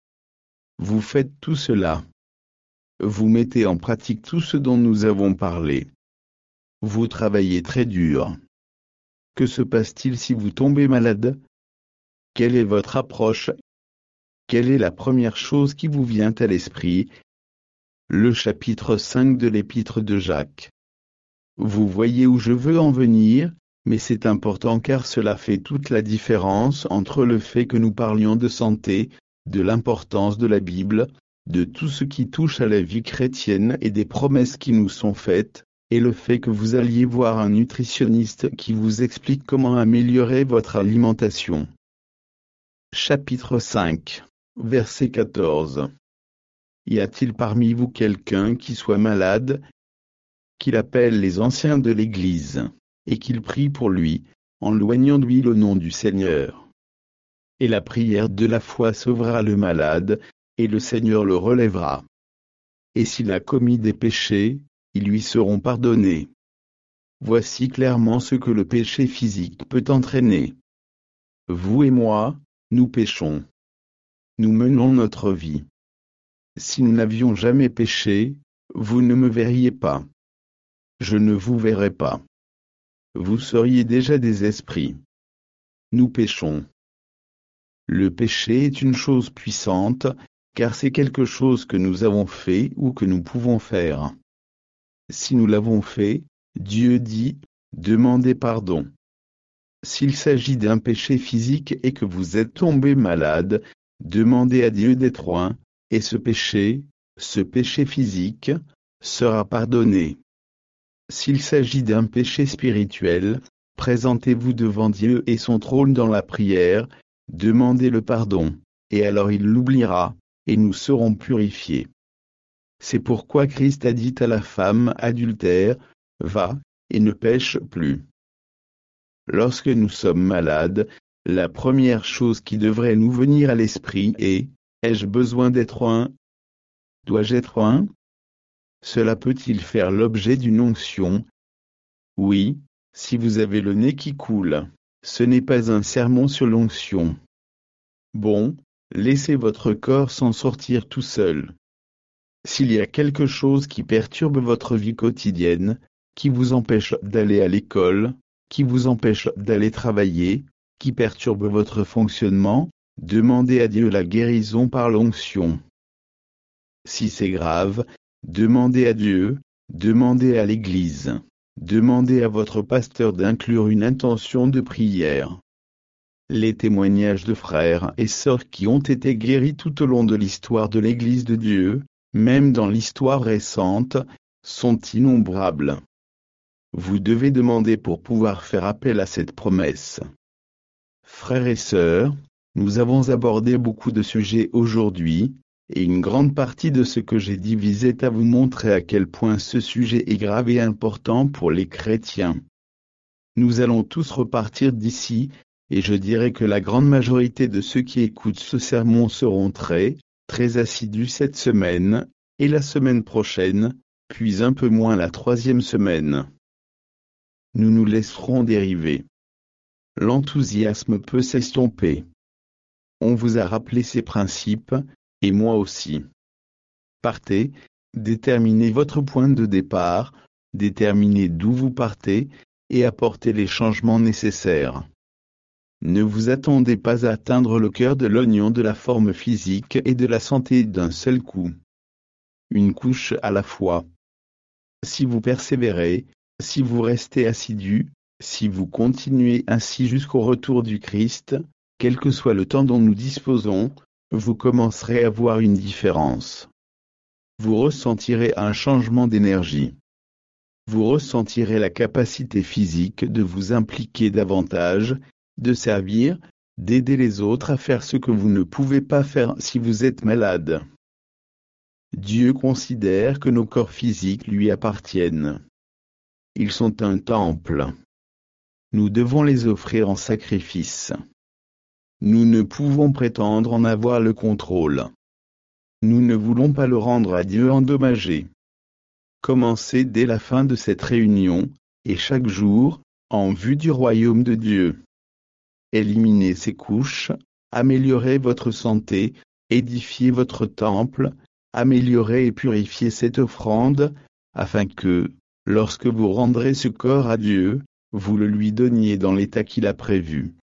Vous faites tout cela. Vous mettez en pratique tout ce dont nous avons parlé. Vous travaillez très dur. Que se passe-t-il si vous tombez malade? Quelle est votre approche? Quelle est la première chose qui vous vient à l'esprit? Le chapitre cinq de l'épître de Jacques. Vous voyez où je veux en venir, mais c'est important car cela fait toute la différence entre le fait que nous parlions de santé, de l'importance de la Bible, de tout ce qui touche à la vie chrétienne et des promesses qui nous sont faites, et le fait que vous alliez voir un nutritionniste qui vous explique comment améliorer votre alimentation. Chapitre cinq, verset quatorze. Y a-t-il parmi vous quelqu'un qui soit malade, qu'il appelle les anciens de l'Église, et qu'il prie pour lui, en loignant de lui le nom du Seigneur? Et la prière de la foi sauvera le malade, et le Seigneur le relèvera. Et s'il a commis des péchés, ils lui seront pardonnés. Voici clairement ce que le péché physique peut entraîner. Vous et moi, nous péchons. Nous menons notre vie. Si nous n'avions jamais péché, vous ne me verriez pas. Je ne vous verrais pas. Vous seriez déjà des esprits. Nous péchons. Le péché est une chose puissante, car c'est quelque chose que nous avons fait ou que nous pouvons faire. Si nous l'avons fait, Dieu dit, demandez pardon. S'il s'agit d'un péché physique et que vous êtes tombé malade, demandez à Dieu d'être loin, et ce péché, ce péché physique, sera pardonné. S'il s'agit d'un péché spirituel, présentez-vous devant Dieu et son trône dans la prière, demandez le pardon, et alors il l'oubliera, et nous serons purifiés. C'est pourquoi Christ a dit à la femme adultère, « Va, et ne pêche plus ». Lorsque nous sommes malades, la première chose qui devrait nous venir à l'esprit est « Ai-je besoin d'être un? Dois-je être un? » Cela peut-il faire l'objet d'une onction? Oui, si vous avez le nez qui coule, ce n'est pas un sermon sur l'onction. Bon, laissez votre corps s'en sortir tout seul. S'il y a quelque chose qui perturbe votre vie quotidienne, qui vous empêche d'aller à l'école, qui vous empêche d'aller travailler, qui perturbe votre fonctionnement, demandez à Dieu la guérison par l'onction. Si c'est grave, demandez à Dieu, demandez à l'Église, demandez à votre pasteur d'inclure une intention de prière. Les témoignages de frères et sœurs qui ont été guéris tout au long de l'histoire de l'Église de Dieu, même dans l'histoire récente, sont innombrables. Vous devez demander pour pouvoir faire appel à cette promesse. Frères et sœurs, nous avons abordé beaucoup de sujets aujourd'hui, et une grande partie de ce que j'ai dit visait à vous montrer à quel point ce sujet est grave et important pour les chrétiens. Nous allons tous repartir d'ici, et je dirais que la grande majorité de ceux qui écoutent ce sermon seront très, très assidus cette semaine, et la semaine prochaine, puis un peu moins la troisième semaine. Nous nous laisserons dériver. L'enthousiasme peut s'estomper. On vous a rappelé ces principes, et moi aussi. Partez, déterminez votre point de départ, déterminez d'où vous partez, et apportez les changements nécessaires. Ne vous attendez pas à atteindre le cœur de l'oignon de la forme physique et de la santé d'un seul coup. Une couche à la fois. Si vous persévérez, si vous restez assidus, si vous continuez ainsi jusqu'au retour du Christ, quel que soit le temps dont nous disposons, vous commencerez à voir une différence. Vous ressentirez un changement d'énergie. vous ressentirez la capacité physique de vous impliquer davantage, de servir, d'aider les autres à faire ce que vous ne pouvez pas faire si vous êtes malade. Dieu considère que nos corps physiques lui appartiennent. Ils sont un temple. Nous devons les offrir en sacrifice. Nous ne pouvons prétendre en avoir le contrôle. Nous ne voulons pas le rendre à Dieu endommagé. Commencez dès la fin de cette réunion, et chaque jour, en vue du royaume de Dieu. Éliminez ces couches, améliorez votre santé, édifiez votre temple, améliorez et purifiez cette offrande, afin que, lorsque vous rendrez ce corps à Dieu, vous le lui donniez dans l'état qu'il a prévu.